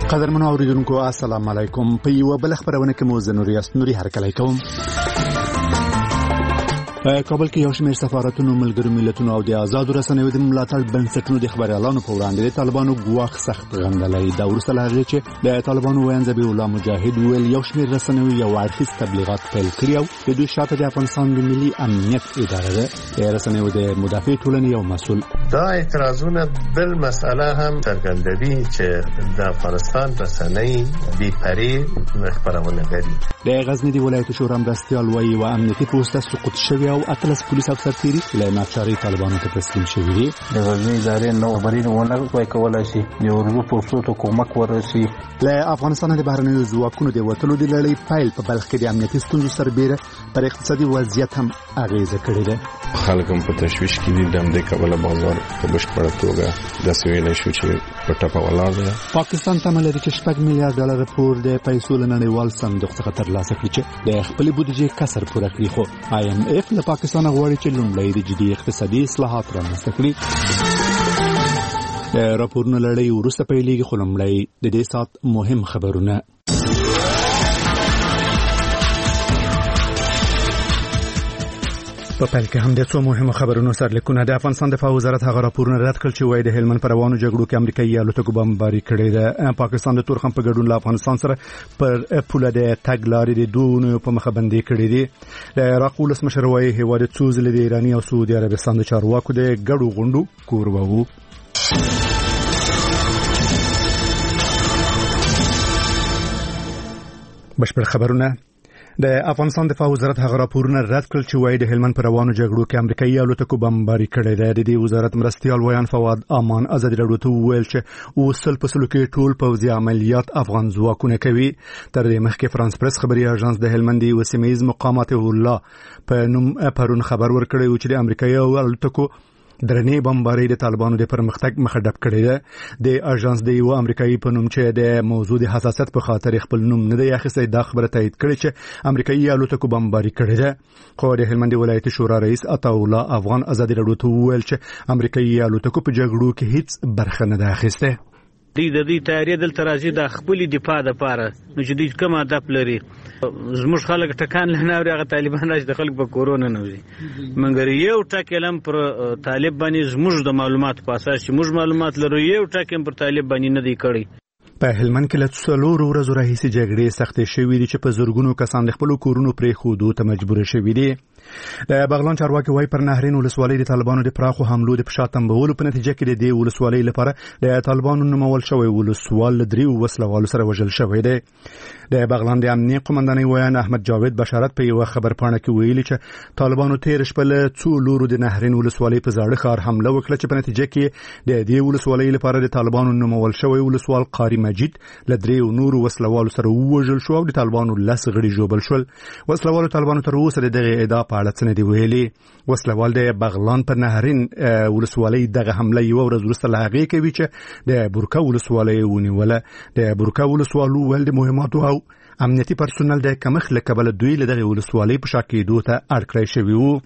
قدرمنو اوریدونکو السلام علیکم. په یو بل خبرونه کې مو نوري هرکلی کوم. په کابل کې یو شمېر سفارتونو، ملګرو ملتونو او د آزادو رسنیو د ملاتړ بنسټونو د خبريالانو په وړاندې د طالبانو ګواښ سخت غندلی. دا وروسته له هغې چې د طالبانو ویاند ذبیح الله مجاهد ویل یو شمېر رسنیو یو اړخیز تبلیغات پیل کړي او د دوی شاته د افغانستان د ملي امنیت اداره ده. د رسنیو د مدافع ټولنې یو مسؤل دا اعتراضونه بل مسئله هم څرګندوي چې د افغانستان رسنۍ بې پرې خبرونه کوي. د غزني د ولایت شورا مرستیال وایي و امنیتي پوسټه سقوط شوی او اتلس پولیس افسر تیری له ناچاري طالبانو ته تسلیم شوی دي. د غزني ادارې نو خبرونه ونه کولای شي د اردو پوسټو ته کومک ورسي. له افغانستان د بهرنیو ځواکونو د وټلو د لړۍ فایل په بلخ کې د امنیتي ستونزو سربېره پر اقتصادي وضعیت هم اغیزه کړې ده. خلک هم په تشویش کې دي. د همدې کبله بازار په بشپړه توګه داسې ویلی شو چې په ټپه ولاړ دی. پاکستان تمه لري چې $6 میلیارډ پور د پیسو له نړیوال صندوق څخه ترلاسه کړي چې د خپلې بودیجې کسر پوره کړي. خو IMF له پاکستان غواړي چې لومړی د جدي اقتصادي اصلاحات رامنځته کړي. د راپورونو لړۍ وروسته پیلېږي، خو لومړی د دې ساعت مهم خبرونه. په پیل کې هم د څو مهمو خبرونو سرلیکونه. د افغانستان دفاع وزارت هغه راپورونه رد کړل چې وایي د هلمند پر روانو جګړو کې امریکایي الوتکو بمباري کړې ده. پاکستان د تورخم په ګډون له افغانستان سره پر پوله د تګ لارې د دوه په مخه بندي کړې دي. د عراق ولسمشر وایي هیواد څو ځله د ایراني او سعودي عربستان د چارواکو د ګډو غونډو کوربه وو. بشپړ خبرونه. د افغانستان دفاع وزارت هغه راپورونه رد کړل چې وایي د هلمند پر روانو جګړو کې امریکایي الوتکو بمباري کړې ده. د دې وزارت مرستیال ویان فواد امان ازادي راډیو ته وویل چې وسل په سلو کې ټول پوځي عملیات افغان ځواکونه کوي. تر دې مخکې فرانس پریس خبري اژانس د هلمند د وسیمه‌یز مقامات الله په نوم پرون خبر ورکړی و چې د امریکایي الوتکو درنې بمباري د طالبانو د پرمختګ مخه ډب کړې ده. د اژانس د یو امریکایي په نوم چې د موضوع د حساسیت په خاطر خپل نوم نه دی اخیستی دا خبره تایید کړې چې امریکایي الوتکو بمباري کړې ده. خو د هلمند ولایت شورا رئیس عطاالله افغان ازادي راډیو ته وویل چې امریکایي الوتکو په جګړو کې هیڅ برخه نه ده اخیسته. د دې تیاری دلته راځي د خپل دفاع لپاره، نو چې دوی کوم هدف لري. زموږ خلک ټکان لناوري هغه طالبان راځي د خلک په کورونا نه وي، مګر یو ټاکلم پر طالب باندې زموږ د معلومات په اساس چې موږ معلومات لرو یو ټاکم پر طالب باندې نه دی کړی. په هلمند کې له څلورو ورځو راهیسې جګړې سختې شوې دي چې په زرګونو کسان د خپلو کورونو پرېښودو ته مجبور شوي دي. د بغلان چارواکي وایي پر نهرین ولسوالۍ د طالبانو د پراخو حملو د فشار تنبولو په نتیجه کې د دې ولسوالۍ لپاره د طالبانو نومول شوی ولسوال 3 وسلوالو سره وژل شوی دی. د بغلان د امنیت قومندانۍ ویان احمد جاوید بشارت په یو خبرپاڼه کې ویلي چې طالبانو تیر شپه له څو لورو د نهرین ولسوالۍ په زاړه ښار حمله وکړه چې په نتیجه کې د دې ولسوالۍ لپاره د طالبانو نومول شوی ولسوال قاری مجید له 3 نورو وسلوالو سره وژل شو او د طالبانو 10 غړي ژوبل شول. وسلوالو طالبانو تر اوسه دغه ادعا په اړه څه نه دی ویلي. وسلوال د بغلان پر نهرین ولسوالۍ دغه حمله یو ورځ وروسته له هغې کوي چې د بورکا ولسوالۍ ونیوله. د بورکا ولسوالو ول د مهماتو او امنیتي پرسونل د کمښت له کبله دوی له دغه ولسوالۍ په شا کېدو ته اړ کړی شوي وو.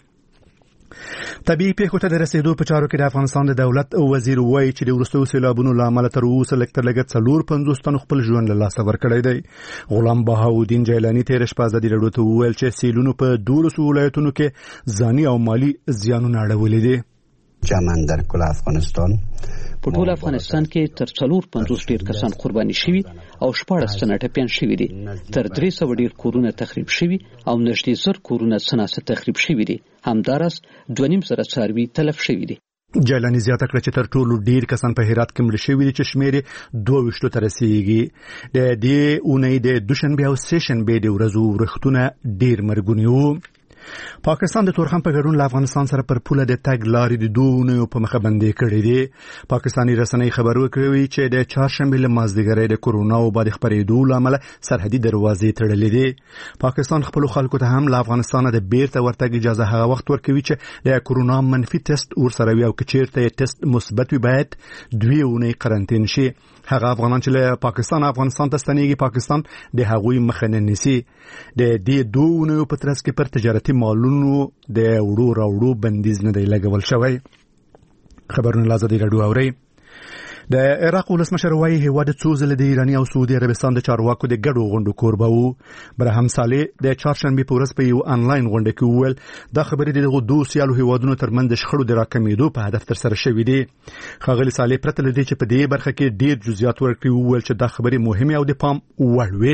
طبيعي پیښو ته د رسیدو په چارو کې د افغانستان د دولت وزیر وایي چې د وروستیو سیلابونو له امله تر اوسه لږ تر لږه 450 تنو خپل ژوند له لاسه ورکړی دی. غلام بهاودین جیلانی تېره شپه ازادي راډیو ته وویل چې سیلونو په 12 ولایتونو کې ځاني او مالي زیانونه اړولي دي. جمعاً در کل افغانستان په ټول افغانستان کې تر 450 ډیر کسان قرباني شوي او 14 تنه ټپيان شوي دي. تر 300 ډیر کورونه تخریب شوي او نږدې 1000 کورونه سناسه تخریب شوي دي. همدارس 2.5 څاروي تلف شوي دي. جیلانی زیاته کړه چې تر ټولو ډیر کسان په هرات کې مړ شوي دي چې شمېر 22 ته رسیږي. د دې اونۍ د دوشنبه او سهشنبه د ورځو ورښتونه ډیر مرګونی وو. پاکستان د تورخم په ګډون له افغانستان سره پر پوله د تګ لارې د دوه په مخه بندي کړې دي. پاکستاني رسنۍ خبر ورکوي چې د چهارشنبه له مازدیګرۍ د کورونا وبا د خپرېدو له امله سرحدي دروازې تړلې دي. پاکستان خپل خلکو ته هم له افغانستان د بیرته ورتګ اجازه هغه وخت ورکوي چې د کورونا منفي ټیسټ ورسره وي او که چیرته ټیسټ مثبت وي باید 2 اونۍ قرنطین شي. هغه افغانان چې له پاکستان افغانستان ته ستنېږي پاکستان د هغوی مخه نه نیسي. د دې 2 اونیو په ترڅ کې پر تجارتي مالونو د وړو راوړو بندیز نه دی لګول شوی. خبرونه لازم دی راډیو اوري. د عراق ولسمشر وايي هیواد څو ځله د ایراني او سعودي عربستان د چارواکو د ګډو غونډو کوربه وو. برهم صالح د چهارشنبه په ورځ په یو انلاین غونډه کې وویل دا خبرې د دوه سیالو هیوادونو ترمنځ د شخړو د راکمېدو په هدف ترسره شوې دي. ښاغلي صالح پرته له دې چې په دې برخه کې ډېر جزئیات ورکړي وویل چې دا خبرې مهمه او د پام وړ وي.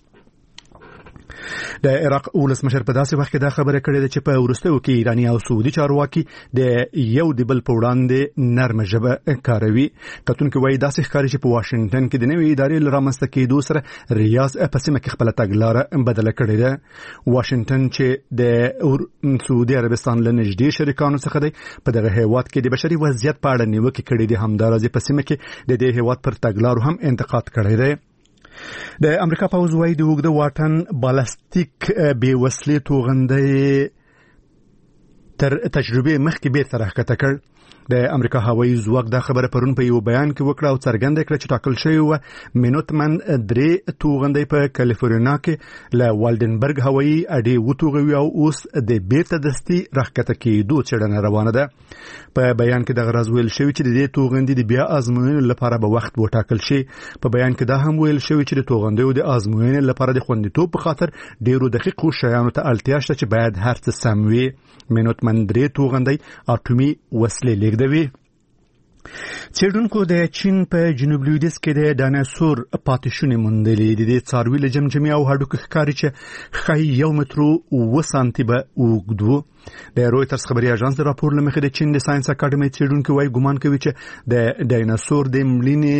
د عراق ولسمشر په داسې وخت کې دا خبره کړې ده چې په وروستیو کې ایراني او سعودي چارواکي د یو د بل په وړاندې نرمه ژبه کاروي. کتونکو وايي داسې ښکاري چې په واشنگټن کې د نوې ادارې لرامنځته کېدو سره ریاض په سیمه کې خپله تګلاره بدله کړې ده. واشنگټن چې د سعودي عربستان له نږدې شریکانو څخه دی په دغه هیواد کې د بشري وضعیت په اړه نیوکې کړې دي. همداراز په سیمه کې د دې هیواد پر تګلارو هم انتقاد کړی دی. د امریکا پوځ وايي د اوږده واټن بالستیک بې وسلې توغندۍ تر تجربه مخکې بیرته راښکته کړ. د امریکا هوایي ځواک دا خبره پرون په یو بیان کې وکړه او څرګنده کړه چې ټاکل شوی و مینوتمن 3 توغندۍ په کالیفورنیا کې له والډنبرګ هوایي اډې وتوغوي او اوس د بیرته دستي راښکته کېدو څېړنه روانه ده. په بیان کې دغه راز ویل شوی چې د دې توغندۍ د بیا آزموینې لپاره به وخت وټاکل شي. په بیان کې دا هم ویل شوی چې د توغندیو د آزموینې لپاره د خوندیتوب په خاطر ډیرو دقیقو شیانو ته اړتیا شته چې باید هر څه سم وي. مینوتمن 3 توغندۍ اټومي وسلې لیږدوي. څېړونکو د چین په جنوب لویدیځ کې د ډایناسور پاتې شونې موندلې دي. د څاروي له جمجمې او هډوکو ښکاري چې ښایي 1 متر و 7 سانتي به اوږد و. د رویټرز خبري اژانس د راپور له مخې د چین د ساينس اکاډمي څېړونکو وايي ګومان کوي چې د ډایناسور د مړینې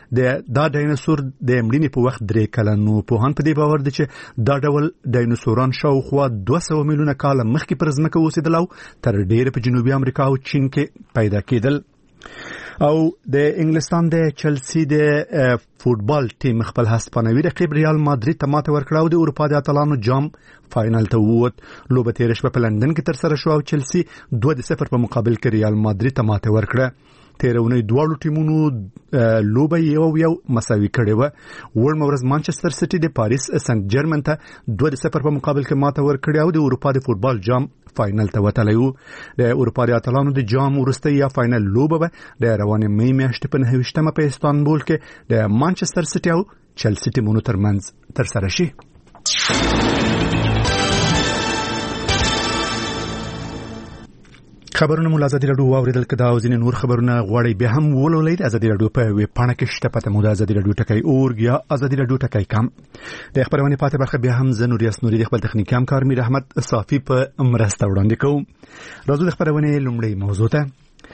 په وخت 3 کلن و. پوهان په دې باور دي چې دا ډول ډایناسوران شاوخوا 200 میلیونه کاله مخکې پر ځمکه اوسېدل او تر ډېره په جنوبي امریکا او چین کې پیدا کېدل. او د انګلستان د چلسی د فوتبال ټیم خپل هسپانوي رقیب ریال مادرید ته ماته ورکړه او د اروپا د اتلانو جام فائنل ته ووت. لوبه تیر شپه په لندن کې ترسره شو او چلسی 2-0 په مقابل کې ریال مادرید ته ماته ورکړه. تیرونی دواړو ټیمونو لوبه یو مساوي کړې و. ورم ورځ مانچستر سټي د پاریس سنت جرمن ته 2-0 په مقابل کې ماته ورکړه او د اروپا د فوتبال جام فائنل ته وتلی و. د اروپا د اتلانو د جام وروستۍ یا فائنل لوبه به د روانې مې میاشتې په 9 په استانبول کې د مانچستر سټي او چلسی ټیمونو ترمنځ ترسره شي. خبرونه مو آزادي رادیو واوریدل کدا او ځینې نور خبرونه غواړي به هم ولولئ. آزادي رادیو په ویب پاڼه کې شته پته مو د آزادي رادیو ټکی اورګ یا آزادي رادیو ټکی کام. د خبرونه پاتې برخه به هم زنور یاسنوري د خپل تخنیکی همکار میر احمد صافي په مرسته وړاندې کوم. راځو د خبرونه لومړی موضوع ته.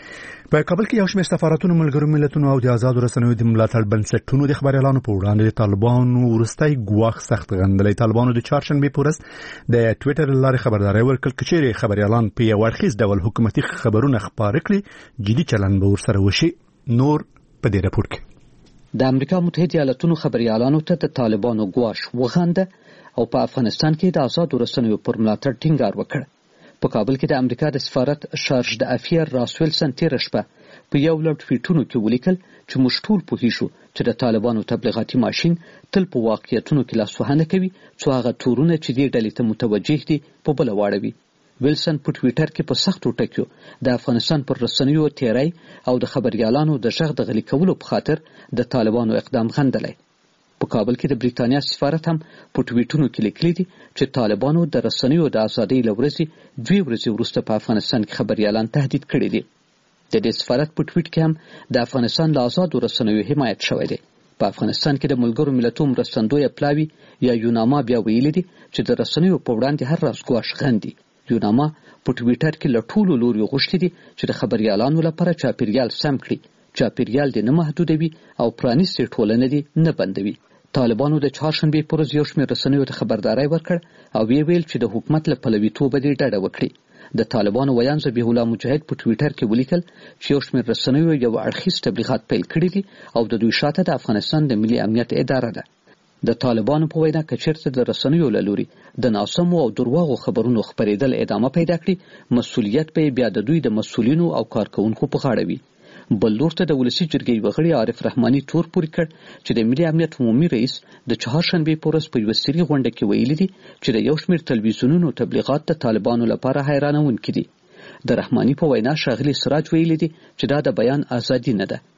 په کابل کې یو شمېر سفارتونو ملګرو ملتونو او د آزادو رسنیو د ملاتړ بنسټونو د خبريالانو په وړاندې د طالبانو ورستۍ ګواښ سخت غندلې. طالبانو د چهارشنبه په ورځ د ټوئیټر لارې خبرداري ورکړه چې خبريالان په یو اړخیز ډول حکومتي خبرونه خپاره کړي جدي چلند به ورسره وشي. نور په دې راپور کې د امریکا متحده ایالاتونو خبريالانو ته د طالبانو ګواښ وغنده او په افغانستان کې د آزادو رسنیو پر ملاتړ ټینګار وکړ. په کابل کې د امریکا د سفارت شارج د افیر راسویلسن تیر شپه په یو لړ ټویټونو کې ولیکل چې موږ ټول پوهیږو چې د طالبانو تبلیغاتي ماشين تل په واقعیتونو کې لاسوهنه کوي څو هغه تورونه چې دې ډلې ته متوجه دي په بل واړوي. ویلسن په ټویټر کې په سختو ټکیو د افغانستان پر رسنیو تیری او د خبريالانو د ژغ د غلي کولو په خاطر د طالبانو اقدام غندلی. په کابل کې د بریتانیا سفارت هم په ټویټونو کې لیکلي دي چې طالبانو د رسنیو د ازادۍ لورځي 2 ورځې وروسته په افغانستان کې خبريالان تهدید کړي دي. د دې سفارت په ټویټ کې هم د افغانستان د آزادو رسنیو حمایت شوی دی. په افغانستان کې د ملګرو ملتونو مرستندوی پلاوی یا یوناما بیا ویلي دي چې د رسنیو په وړاندې هر راز ګواښ غندي. یوناما په ټویټر کې له ټولو لوري غوښتي دي چې د خبريالانو لپاره چاپیریال سم کړي. چاپیریال دې نه محدودوي او پرانیستې ټولنه دې نه بندوي. طالبانو د چهارشنبه پر ورځ یو شمېر رسنیو ته خبرداري ورکړ او ویل چې د حکومت له پلویتوبه دې ډډه وکړي. د طالبانو ویان ذبیح الله مجاهد په ټویټر کې ولیکل چې یو شمېر رسنیو یو اړخیز تبلیغات پیل کړي دي او د دوی شاته د افغانستان د ملي امنیت اداره ده. د طالبانو په وینا کې چیرته د رسنیو له لوري د ناسمو او درواغو خبرونو خپرېدل ادامه پیدا کړي مسؤلیت به بیا د دوی د مسؤلینو او کارکونکو په غاړه وي. بل لور ته د ولسی جرګې وغړي عارف رحماني تور پوري کړ چې د ملي امنیت عمومي رئیس د چهارشنبه په ورځ په یو سری غونډه کې ویلي دي چې د یو شمېر تلویزیونونو تبلیغات د طالبانو لپاره حیرانونکي دي. د رحماني په وینا شاغلي سراج ویلي دي چې دا د بیان ازادي نه ده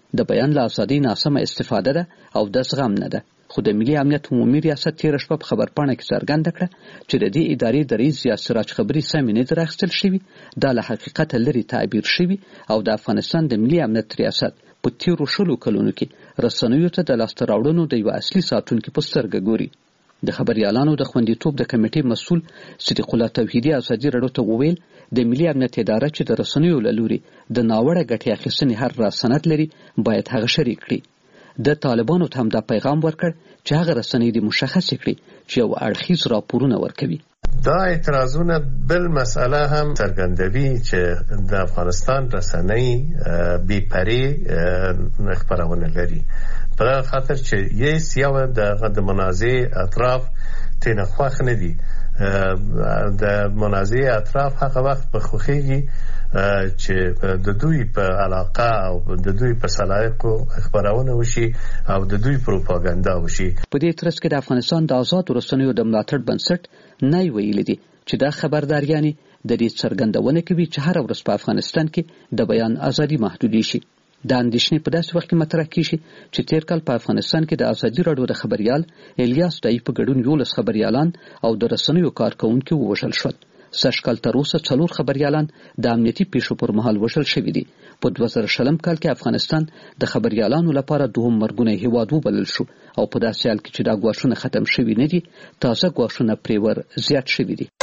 د بیان له ازادۍ ناسمه استفاده ده او د زغم نه ده. خو د ملي امنیت عمومي ریاست تېره شپه په خبرپاڼه کې څرګنده کړه چې د دې ادارې د رئیس ضیا سراج خبري سمې نه دي راخیستل شوي، دا له حقیقته لرې تعبیر شوي او د افغانستان د ملي امنیت ریاست په تېرو 10 کلونو کې رسنیو ته د لاسته راوړنو د یو اصلي ساتونکي په سترګه ګوري. د خبريالانو د خوندیتوب د کمیټې مسؤل صدیق الله توحیدي ازادي راډیو ته وویل د ملي امنیت اداره چې د رسنیو له لوري د ناوړه ګټې اخیستنې هر راز سند لري باید هغه شریک کړي. د طالبانو ته هم دا پیغام ورکړ چې هغه رسنۍ دې مشخص کړي چې یو اړخیز راپورونه ورکوي. دا اعتراضونه بل مسئله هم څرګندوي چې د افغانستان رسنۍ بې پرې خبرونه لري، په خاطر چې یو د منازع اطراف تینه خوښ نه دي. د منازع اطراف هغه وخت په خوخیږي چې د دوی په علاقه او د دوی په سلایقو خبرونه وشي او د دوی پروپاګاندا وشي. په دې ترڅ کې د افغانستان د آزاد رسنیو د ملاتړ بنسټ نه ویلي دي چې دا خبرداریانې د دې څرګندونه کوي چې هر ورځ په افغانستان کې د بیان ازادي محدودي شي. دا اندېښنې په داسې وخت کې مطرح کیږي چې تیر کال په افغانستان کې د ازادي راډیو د خبريال الیاس دای په ګډون 11 خبريالان او د رسنیو کارکونکو ووژل شول. سږکال تر اوسه 4 خبريالان د امنیتي پیښو پر مهال وژل شوي دي. په 2020 کال کې افغانستان د خبريالانو لپاره دوهم مرګونه هیواد وبلل شو او په داسې حال کې چې دا ګواښونه ختم شوي نه دي، تازه ګواښونه پرې ور زیات شوي دي.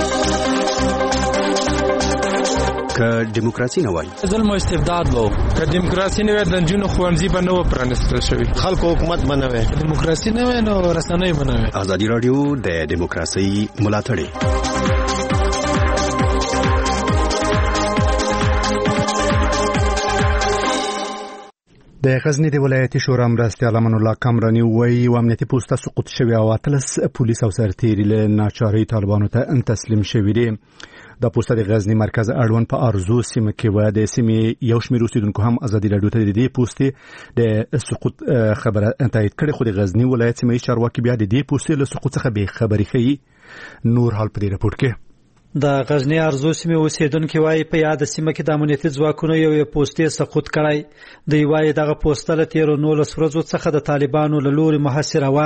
که دیموکراسي نه وای ظلم او استبداد وو، که دیموکراسي نه وای د جنونو خوانځي باندې و پرانستل شوی، خلکو حکومت بنوي، دیموکراسي نه وای نو رسنۍ بنوي. ازادي راډیو د دیموکراسي ملاتړ. د غزنی د ولایتي شورا مرستیال امان الله کامرانی وایي امنیتي پوسټه سقوط شوی او 13 پولیس او سرتیري له ناچاري طالبانو ته تسلیم شوي دي. د پوسټه د غزنی مرکز اړوند په ارزو سیمه کې و د سیمې یو شمېر اوسیدونکو هم ازادي راډیو ته د دې پوسټې د سقوط خبره تایید کړې، خو د غزنی ولایت سیمه چارواکي بیا د دې پوسټې له سقوط څخه به خبري کوي. نور حال په دې راپور کې د غزنی ارزو سیمه اوسیدونکو وايي په یاد سیمه کې د امنیتي ځواکونو یو پوسټې سقوط کړای. دی وايي دغه پوسټه له 13 ورځو څخه د طالبانو له لوري محاصره و.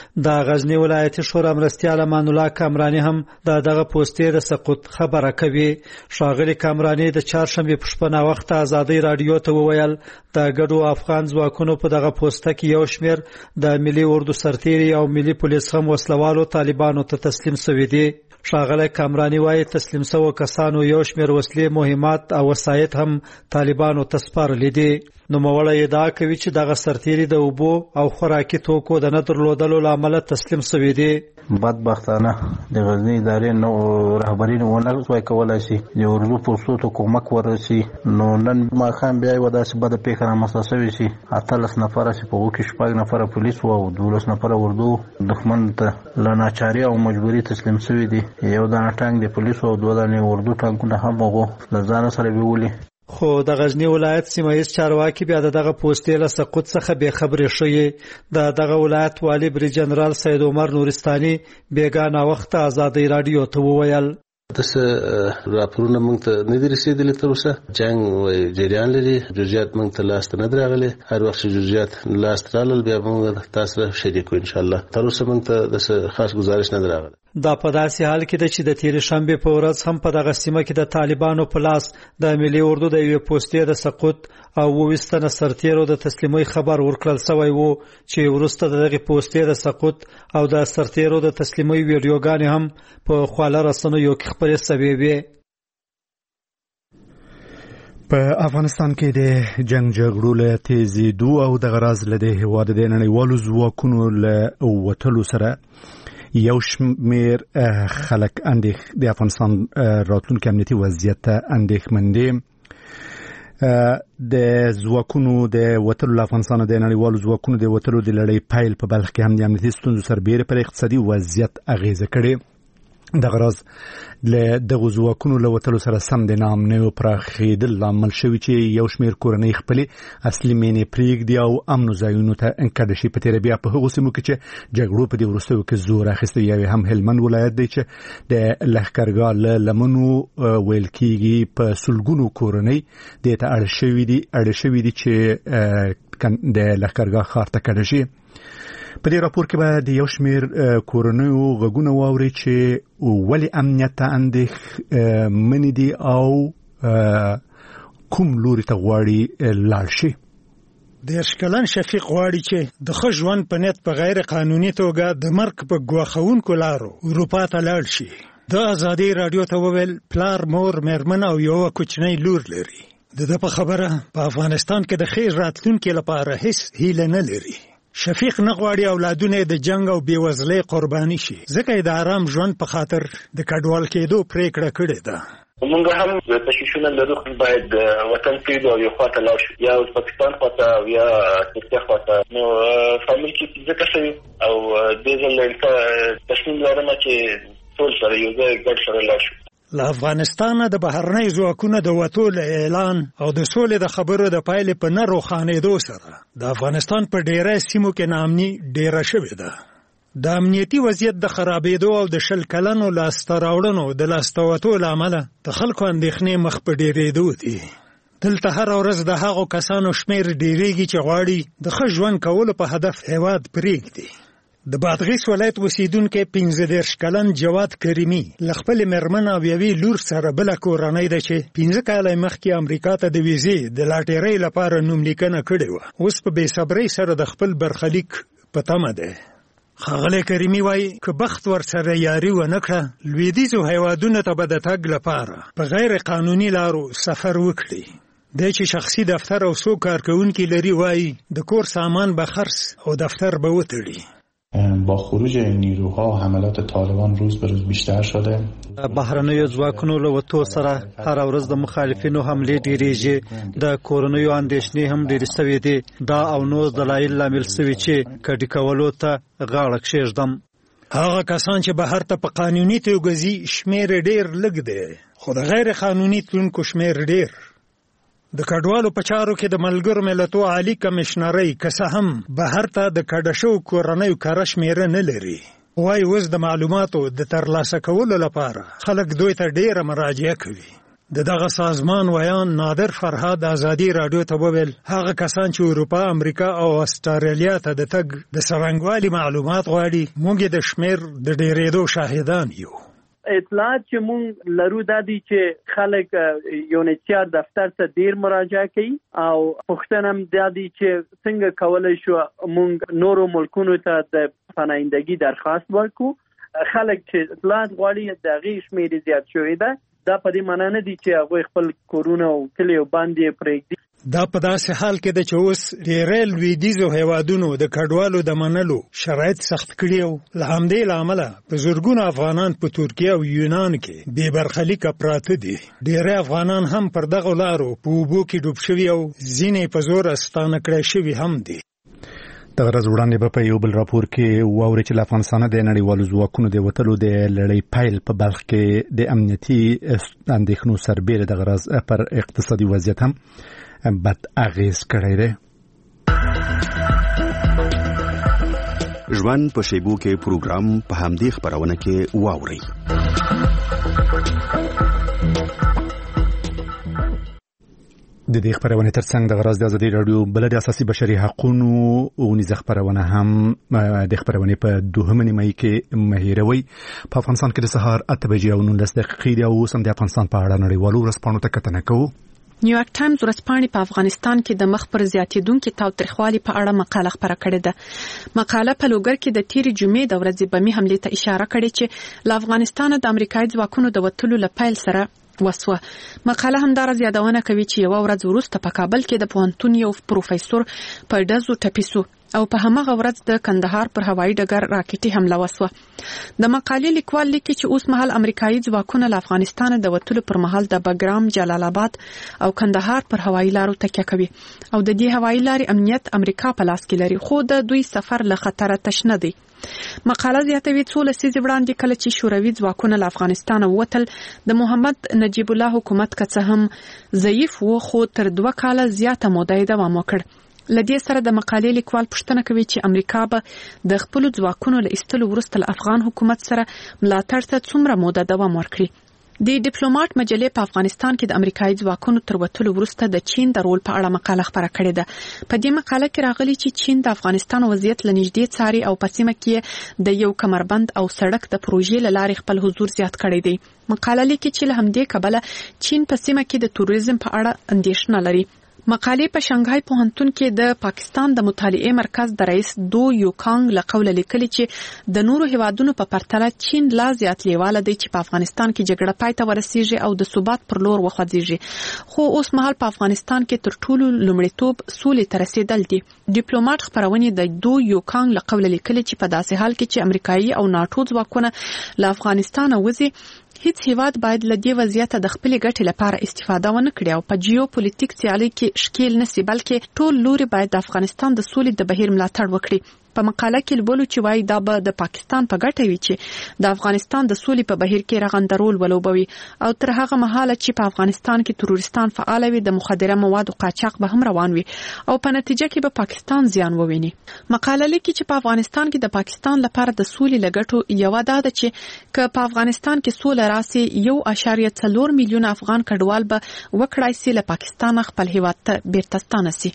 د غزنی ولایتي شورا مرستیال امان الله کامرانی هم دغه پوسټې د سقوط خبره کوي. ښاغلي کامرانی د چهارشنبه په شپه وخت ازادي راډیو ته وویل د ګډو افغان ځواکونو په دغه پوسټه کې یو شمېر د ملي اردو سرتیري او ملي پولیس هم وسلوالو طالبانو ته تسلیم شوي دي. ښاغلی کامرانی وايي تسلیم شوو کسانو یو شمېر وسلې، مهمات او وسایط هم طالبانو ته سپارلي دي. نوموړی ادعا کوي چې دغه سرتیري د اوبو او خوراکي توکو د نه درلودلو له امله تسلیم شوي دي. بدبختانه د غزنی ادارې نو رهبري ونه وای کولای شي د اردو پوسټو ته کومک ورسي. نو نن ماښام بیا یوه داسې بده پیښه رامنځته شوې چې 18 نفره چې په هغو کې 6 نفره پولیس وو او 12 نفره اردو دښمن ته له ناچاري او مجبوري تسلیم شوي دي. یو دانه ټانک د پولیسو او 2 دانې اردو ټانکونه هم هغو له ځانه سره بیولي. خو د غزنی ولایت سیمایي چارواکي بیا دغه پوسټې له سقوط څخه به خبرې شوې. دغه ولایت والی بری جنرال سید عمر نورستاني بیگانه وخت ازادي راډیو ته وویل دسه راپورونه موږ ته نه دي رسیدلي تر اوسه. جنگ جریان لري، جزئیات موږ ته لاس نه درغلي. هر وخت چې جزئیات لاس رالل بیا موږ تاسو سره شریکو ان شاء الله. تر اوسه موږ ته د خاص گزارش نه درغله. دا په داسې حال کې چې د تیر شنبه په ورځ هم په دغه سیمه کې د طالبانو په لاس د ملي اردو د یو پوسټې د سقوط او وستنه سرتیرو د تسلیمي خبر ورکړل شوی وو چې ورسته دغه پوسټې د سقوط او د سرتیرو د تسلیمي ویډیوګانې هم په خواله رسنیو کې خبرې شوې وې. په افغانستان کې د جنگ جګړو له تیزیدو او د غراز له هیواد د نړیوالو ځواکونو له وټلو سره یو شمیر خلک د افغانستان راتلونکي امنیتي وضعیت ته اندېښمن دي. د ځواکونو د وټلو له افغانستان د نړیوالو ځواکونو د وټلو د لړۍ پیل په بلخ کې هم د امنیتي ستونزو سربېره پر اقتصادي وضعیت اغیزه کړې. د غرض له دغه ځواکونو له وتلو سره سم د نامنیو پراخېدل لامل شوی چې یو شمېر کورنۍ خپلې اصلي مینې پرېږدي او امنو ځایونو ته انتقال شي. په تېره بیا په هغو سیمو کې چې جګړو په دې وروستیو کې زور اخیستی، یو هم هلمند ولایت دی چې د لښکرګاه له لمنو ویل کېږي په سلګونو کورنۍ دې ته اړ شوي دي چې د لښکرګاه ښار ته کډه شي. په دې راپور کې به د یو شمېر کورنیو غږونه واوري چې ولې امنیت ته اندېښمنې دي او کوم لوري ته غواړي لاړ شي. د اشکلن شفیق غواړي چې د ښه ژوند په نیت په غیر قانوني توګه د مرګ په ګواښونکو لارو اروپا ته لاړ شي. د ازادي رادیو ته وویل پلار، مور، مېرمن او یو کوچنی لور لري. د په خبره په افغانستان کې د خیر راتلونکي لپاره هیڅ هیله نه لري. شفیق نه غواړي اولادونه د جنگ او بیوزلۍ قرباني شي، ځکه د آرام ژوند په خاطر د کډوال کېدو پریکړه کړې ده. موږ هم تشویشونه لرو باید وطن پریږدو او یو خواته لاړ شو، یا پاکستان خواته او یا ترکیه خواته. نو فامیل کې ځکه شوي او دې ځل تصمیم لرم چې ټول سره یو ځای ګډ سره لاړ شو. له افغانستانه د بهرنۍ ځواکونو د وتو اعلان او د سولې د خبرو د پایلې په نه روښانېدو سره د افغانستان په ډیری سیمو کې ناامني ډیره شوې ده. د امنیتي وضعیت د خرابېدو او د 20 کلنو لاسته راوړنو د لاسته وتو له امله د خلکو اندېښنې مخ په ډیرېدو دي. دلته هر ورځ د هغو کسانو شمېر ډیریږي چې غواړي د ښه ژوند کولو په هدف هېواد پرېږدي. د بادغیس ولایت اوسیدونکی 15 کلن جواد کریمي له خپلې مېرمن او یوې لور سره بله کورنۍ ده چې 15 کاله مخکې امریکا ته د ویزې د لاټرۍ لپاره نوملیکنه کړې وه. اوس په بېصبرۍ سره د خپل برخلیک په تمه ده. ښاغلی کریمي وایي که بخت ورسره یاري ونه کړه، لویدیځو هیوادونو ته به د تګ لپاره په غیر قانوني لارو سفر وکړي. دی چې شخصي دفتر او څو کارکوونکي لري وایي د کور سامان به خرڅ او دفتر به وتړي. با خروج نیروها و حملات طالبان روز به روز بیشتر شده. بهرنیو ځواکونو له وتو سره هر ورځ د مخالفینو حملې ډیریږي، د کورنیو اندېښنې هم ډېرې سوې دي. دا او نور دلایل لامل سوي چې کډې کولو ته غاړه کښېږدم. هغه کسان چې بهر ته په قانوني توګه ځي شمېر ډېر لږ دی، خو د غیر قانوني تلونکو شمېر ډېر. د کډوالو په چارو کې د ملګرو ملتونو عالی کمشنرۍ که څه هم بهر ته د کډه شوو کورنیو کره شمېره نه لري، وایي اوس د معلوماتو د ترلاسه کولو لپاره خلک دوی ته ډېره مراجعه کوي. د دغه سازمان ویان نادر فرهاد ازادي رادیو ته وویل هغه کسان چې اروپا، امریکا او استرالیا ته د تګ د څرنګوالي معلومات غواړي، موږ د شمېر د ډېرېدو شاهدان یو. اطلاعات چې مونږ لرو دا دي چې خلک یونیسیار دفتر ته ډیر مراجعه کوي او پوښتنه هم دا دي چې څنګه کولای شو مونږ نورو ملکونو ته د پناهندګي درخواست ورکړو. خلک چې اطلاعات غواړي د هغې شمېر زیات شوی ده. دا په دې معنا نه دي چې هغوی خپل کورونه او کلي باندې پرېږدي. دا په داسې حال کې ده چې اوس ډېری لویدیځو هیوادونو د کډوالو د منلو شرایط سخت کړي او له همدې له امله په زرګونو افغانان په ترکیه او یونان کې بې برخلیکه پراته دي. ډېری افغانان هم پر دغو لارو په اوبو کې ډوب شوي او ځینې په زور استانه کړی شوي هم دي. د غرض وړاندې به په یو بل راپور کې واوري چې له افغانستانه د نړیوالو ځواکونو د وتلو د لړۍ پیل په بلخ کې د امنیتي اندېښنو سربېره د غرض پر اقتصادي وضعیت هم بد اغیز کړی دی. ژوند په شیبو کې پروګرام په همدې خبرونه کې واوري. د دې خبرونه ترڅنګ د غرض د ازادي رادیو بل د اساسي بشري حقوقو اونیزه خبرونه هم د خبرونه په 2 مې کې مهیروي. په افغانستان کې د سهار 8:19 او سم د افغانستان په اړه نړیوالو ورځپاڼو ته کتنه کوو. نیویارک ټایمز ورځپاڼې په افغانستان کې د مخ پر زیاتېدونکو تاوتریخوالي په اړه مقاله خپره کړې ده. مقاله په لوګر کې د تیرې جمعې د ورځې بمي حملې ته اشاره کړې چې له افغانستان د امریکایي ځواکونو د وتلو لپاره سره وسوه. مقاله همدارس یادونه کوي چې یو ورځ وروسته په کابل کې د پوهنتون یو پروفیسور په ډزو ټپیسو او په همغه ورځ د کندهار پر هوایي ډګر راکټي حمله وسوه. د مقالې لیکوال لیکي چې اوس مهال امریکایي ځواکونه له افغانستان د وتلو پر مهال د بګرام، جلال آباد او کندهار پر هوایي لارو تکیه کوي او د دې هوایي لارې امنیت امریکا په لاس کې لري، خو د دوی سفر له خطره تش نه دی. مقاله زیاتوي څو لسیزې وړاندې کله چې شوروي ځواکونه له افغانستان ووتل د محمد نجیب الله حکومت که څه هم ضعیف و، خو تر 2 کاله زیاته موده یې دوام وکړ. لدې سره د مقالې لیکوال پوښتنه کوي چې امریکا به د خپل ځواکونو له ایستلو وروسته له افغان حکومت سره ملاتړ ته څومره موده دوام ورکړي. د ډیپلوماټ مجلې په افغانستان کې د امریکایي ځواکونو تر وتلو وروسته د چین د رول په اړه مقاله خپره کړې ده. په دې مقاله کې راغلي چې چین د افغانستان وضعیت له نږدې څاري او په سیمه کې د یو کمربند او سړک د پروژې له لارې خپل حضور زیات کړی دی. مقاله لیکي چې له همدې کبله چین په سیمه کې د توریزم په اړه اندېښنه لري. مقالې په شانګهای پوهنتون کې د پاکستان د مطالعې مرکز د رئیس دو یوکانګ له قوله لیکلي چې د نورو هیوادونو په پرتله چین لا زیات لیواله دی چې په افغانستان کې جګړه پای ته ورسیږي او د ثبات پر لور وخوځيږي، خو اوس مهال په افغانستان کې تر ټولو لومړیتوب سولې ته رسیدل دي. ډیپلوماټ خبرونه د دو یوکانګ له قوله لیکلي چې په داسې حال کې چې امریکایي او ناتو ځواکونه له افغانستان وځي، هیڅ هیواد باید له دې وضعیت د خپل ګټې لپاره استفاده ونه کړي او په جیوپولیټیک سیالي کې شکیل نسی، بلکې ټول لوري باید د افغانستان د سولې د بهیر ملاتړ وکړي. په مقاله کې لولو چې وایي دا به د پاکستان په ګټه وي چې د افغانستان د سولې په بهیر کې رغنده رول ولوبوي او تر هغه مهاله چې په افغانستان کې تروریستان فعال وي، د مخدره موادو قاچاق به هم روان وي او په نتیجه کې به پاکستان زیان وویني. مقاله لیکي چې په افغانستان کې د پاکستان لپاره د سولې لګټو یو دا ده چې که په افغانستان کې سوله راسي 1.4 میلیون افغان کډوال به وکړای سي له پاکستان خپل هیواد ته بیرته ستانه سي.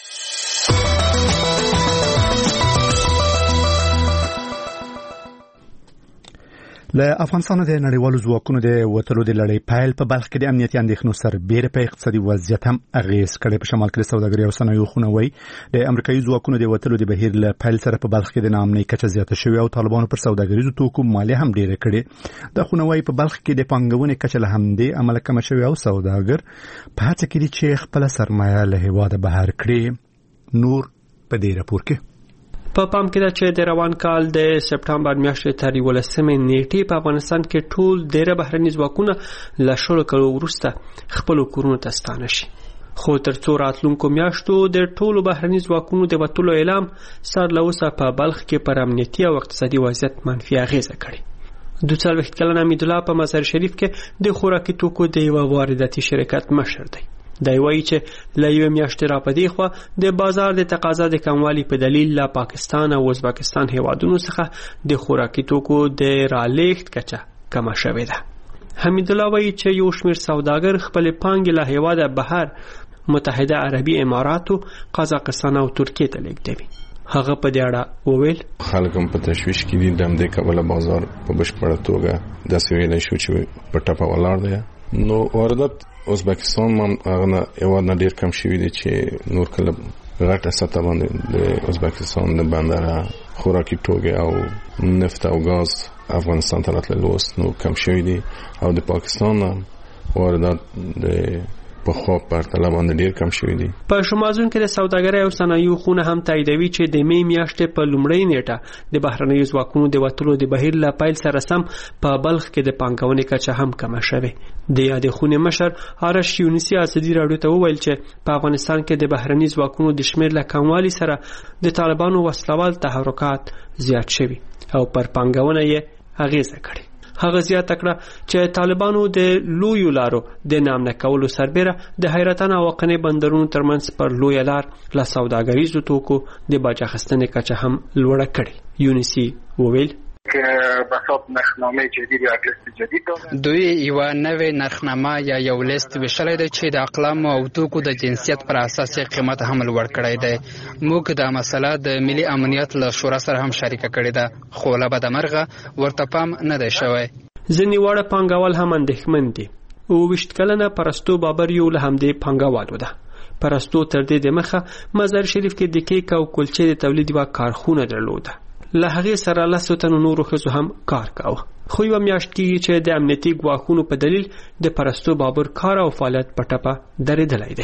له افغانستان د نړیوالو ځواکونو د وتلو د لړۍ پیل په بلخ کې د امنیتي اندېښنو سربېره په اقتصادي وضعیت هم اغېز کړی. په شمال کې د سوداګرۍ او صنایعو خونه وایي د امریکایي ځواکونو د وتلو د بهیر له پیل سره په بلخ کې د ناامنۍ کچه زیاته شوې او طالبانو پر سوداګریزو توکو مالیه هم ډېره کړې. د خونه وایي په بلخ کې د پانګونې کچه له همدې امله کمه شوې او سوداګر په هڅه کې دي چې خپل سرمایه له هېواده بهر کړي. نور په دې راپور کې په پام کې ده چې د روان کال د سپټمبر میاشتې تر 11 نیټې په افغانستان کې ټول ډېر بهرني ځواکونه له شلو کلو وروسته خپل کورونو ته ستانه شي، خو تر څو راتلونکو میاشتو د ټولو بهرني ځواکونو د وتلو اعلان سر له اوسه په بلخ کې پر امنیتي او اقتصادي وضعیت منفي اغیزه کړې. 42 کلن حمیدالله په مزار شریف کې د خوراکي توکو د یو وارداتي شرکت مشر دی. دا وایي چې له یو میاشتې را پدې خو د بازار د تقاضا د کموالي په دلیل له پاکستان او ازبکستان هیوادونو څخه د خوراکي توکو د رالېږد کچه کمه شوې ده. حمیدالله وایي چې یو شمېر سوداګر خپل پانګې له هیواده بهر متحده عربي اماراتو، قزاقستان او ترکیې ته لیږدوي. هغه په دې اړه وویل خلک هم په تشویش کې دي، د همدې کبله بازار په بشپړه توګه داسې ویلی شو چې په ټپه ولاړ دی. نو واردات ازبکستان هم هغه هیواد نه ډېر کم شوي دي چې نور کله غټه سطح باندې د ازبکستان د بندره خوراکي توکي او نفت او ګاز افغانستان ته راتلل اوس نو کم شوي دي او د پاکستان واردات د په خو پرتله باندې ډیر کم شوی دي. په شمازون کې د سوداګرۍ او صنایعو خونه هم تاییدوي چې د می میاشتې په لومړۍ نیټه د بهرنیو ځواکونو د وتلو د بهیر له پیل سره سم په بلخ کې د پانګونې کچه هم کمه شوه. د یادې خونې مشر آرش یونسی ازادي راډیو ته وویل چې په افغانستان کې د بهرني ځواکونو د شمیر له کموالي سره د طالبانو وسلوال تحرکات زیات شوي او پر پانګونه یې اغیزه کړې. هغه زیاته کړه چې طالبانو د لویو لارو د نامنه کولو سربېره د حیرتان او قنې بندرونو ترمنځ پر لوی لار له سوداګریزو توکو د باج اخیستنې کچه هم لوړه کړې. یونسی وویل که بساط نرخنامه جدید یا لیست جدید داره. دوی یو نوې نرخنامه یا یو لیست وشلې ده چې د اقلام او توکو د جنسیت پر اساس قیمت هم لوړ کړی دی. موږ دا مسله د ملي امنیت له شورا سره هم شریکه کړې ده، خو له بده مرغه ورته پام نه دی شوی. ځینې واړه پانګوال هم اندېښمن دي. 22 کلنه پرستو بابر یو له همدې پانګوالو ده. پرستو تر دې دمخه مزار شریف کې د کیک او کلچې د تولید یوه کارخونه درلوده. له هغې سره 100 تنو نورو ښځو هم کار کاوه. خو یوه میاشت کېږي چې د امنیتي ګواښونو په دلیل د پرستو بابر کار او فعالیت په ټپه درېدلی دی.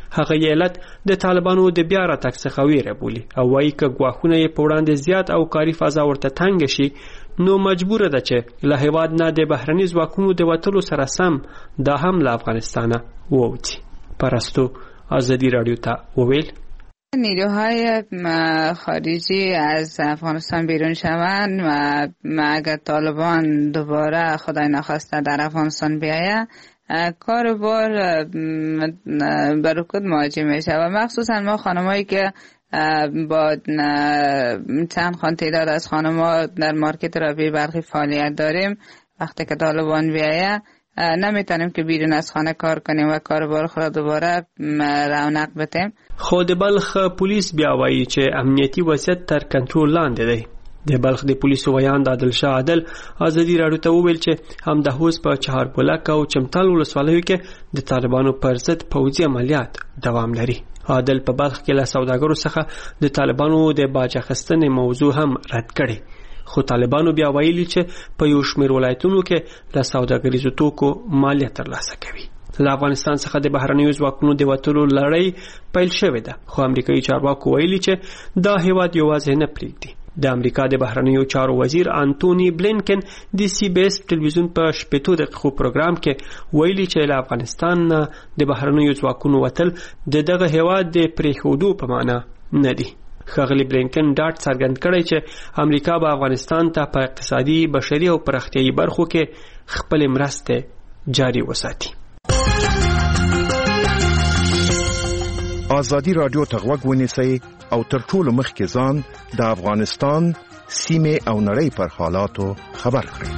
هغه یې علت د طالبانو د بیا راتګ څخه ویره بولي او وایي که ګواښونه یې په وړاندې زیات او کاري فضا ورته تنګه شي نو مجبوره ده چې له هیواد نه د بهرني ځواکونو د وتلو سره سم دا هم له افغانستانه ووځي. پرستو آزادی رادیو ته وویل نیروهای خارجی از افغانستان بیرون شوند و اگر طالبان دوباره خدای نخواسته در افغانستان بیاید کار بار به رکود مواجه میشه و مخصوصا ما خانمایی که با چند تعداد از خانم‌ها در مارکت رابعه بلخی فعالیت داریم وقتی که طالبان بیاید نمیتونیم که بیرون از خانه کار کنیم و کاربار خود دوباره رونق بدیم. خو د بلخ پولیس بیا وایي چې امنیتي وضعیت تر کنټرول لاندې دی. د بلخ د پولیسو ویاند عادل شاه عادل آزادی راډیو ته وویل چې همدهوس په چهاربلک او چمتال ولسوالیو کې د طالبانو پر ضد پوځي عملیات دوام لري. عادل په بلخ کې له سوداګرو څخه د طالبانو د باج اخیستنې موضوع هم رد کړي. خو طالبانو بیا ویلي چې په یو شمېر ولایتونو کې له سوداګریزو توکو مالیه ترلاسه کوي. له افغانستان څخه د بهرنیو ځواکونو د وتلو لړۍ پیل شوې ده خو امریکایي چارواکو ویلي چې دا هیواد یوازې نه پرېږدي. د امریکا د بهرنیو چارو وزیر انټونی بلینکن د سی بی اس ټلویزیون په 15 دقیقو پروګرام کې ویلي چې له افغانستان نه د بهرنیو ځواکونو وتل د دغه هیواد د پرېښودو په معنا نه دي. ښاغلي بلینکن ډاډ څرګند کړی چې امریکا به افغانستان ته په اقتصادي بشري او پراختیایي برخو کې خپلې مرستې جاري وساتي. آزادی رادیو ته غوږ ونیسئ او تر ټولو مخکې ځان د افغانستان سیمې او نړۍ پر حالاتو خبر کړئ.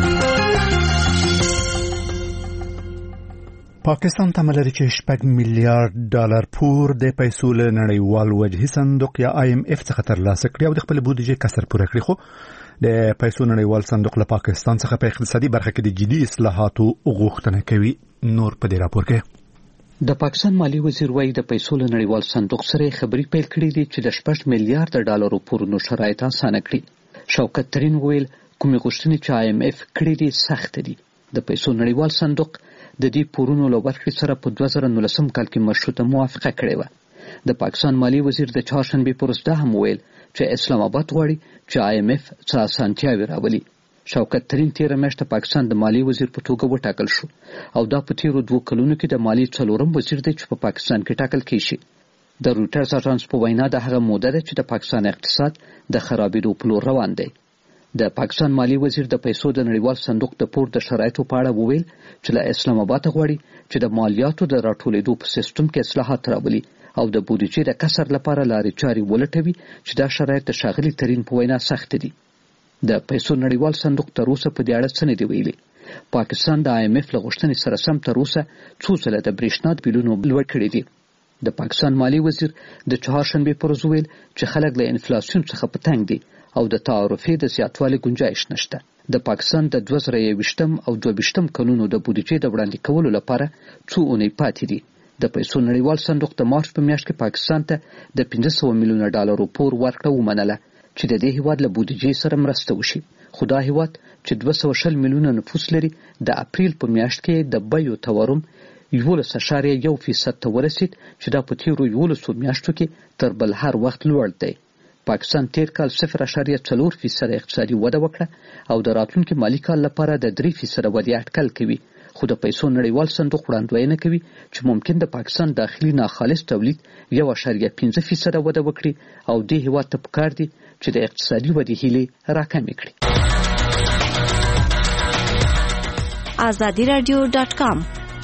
پاکستان تملري چې $6 میلیارډ پور د پیسو له نړیوال وجهي صندوق یا IMF څخه ترلاسه کړي او د خپل بودیجې کسر پوره کړي. خو د پیسو نړیوال صندوق له پاکستان څخه په اقتصادي برخه کې د جدي اصلاحاتو غوښتنه کوي. نور په دې راپور کې د پاکستان مالی وزیر وایي د پیسو له نړیوال صندوق سره خبرې پیل کړې دي چې د $6 میلیارډ پورونو شرایط اسانه کړي. شوکت ترین ویل کومې غوښتنې چې IMF کړې دي سخت دي. د پیسو نړیوال صندوق د دې پورونو له ورکړې سره په 2019 کال کې مشروطه موافقه کړې وه. د پاکستان مالی وزیر د چهارشنبې پر ورځ دا هم ویل چې اسلام آباد غواړي چې IMF څه اسانتیاوې راولي. شوکت ترین تیره میاشت پاکستان د مالی وزیر په توګه وټاکل شو او دا په تیرو 2 کلونو کې د مالی 4م وزیر دی چې په پاکستان کې ټاکل کیږي. د رویټرز اژانس په وینا د هغه موده ده چې د پاکستان اقتصاد د خرابېدو په لور روان دی. د پاکستان مالی وزیر د پیسو د نړیوال صندوق د پور د شرایطو په اړه وویل چې له اسلام آباد غواړي چې د مالیاتو د راټولېدو په سیستم کې اصلاحات راولي او د بودیجې د کسر لپاره لارې چارې ولټوي چې دا شرایط د ښاغلي ترین په وینا سخت دي. د پیسو نړیوال صندوق تر اوسه په دې اړه څه نه دی ویلي. پاکستان د IMF له غوښتنې سره سم تر اوسه څو ځله د برېښنا د بیلونو لوړ کړي دي. د پاکستان مالی وزیر د چهارشنبې پر ورځ ویل چې خلک له انفلاسیون څخه په تنګ دي او د تعرفې د زیاتوالي گنجائش نشته. د پاکستان د 2021 او 2022 کلونو د بودیجې د وړاندې کولو لپاره څو اونۍ پاتې دي. د پیسو نړیوال صندوق د مارچ په میاشت کې پاکستان ته د $500 میلیونه پور ورکړه ومنله چې د دې هیواد له بودیجې سره مرسته وشي. خو دا هیواد چې 260 میلیونه نفوس لري د اپریل په میاشت کې د بیو تورم 11.1% ته ورسید چې دا په تیرو 11 میاشتو کې تر بل هر وخت لوړ دی. پاکستان تیر کال 0.4% اقتصادي وده وکړه او د راتلونکي مالی کال لپاره د 3% ودې اټکل کوي. خو د پیسو نړیوال صندوق وړاندوینه کوي چې ممکن د پاکستان داخلي ناخالص تولید 1.5% وده وکړي او دې هیواد ته پکار دي چې د اقتصادي ودې هیلې راکمې کړي. azadiradio.com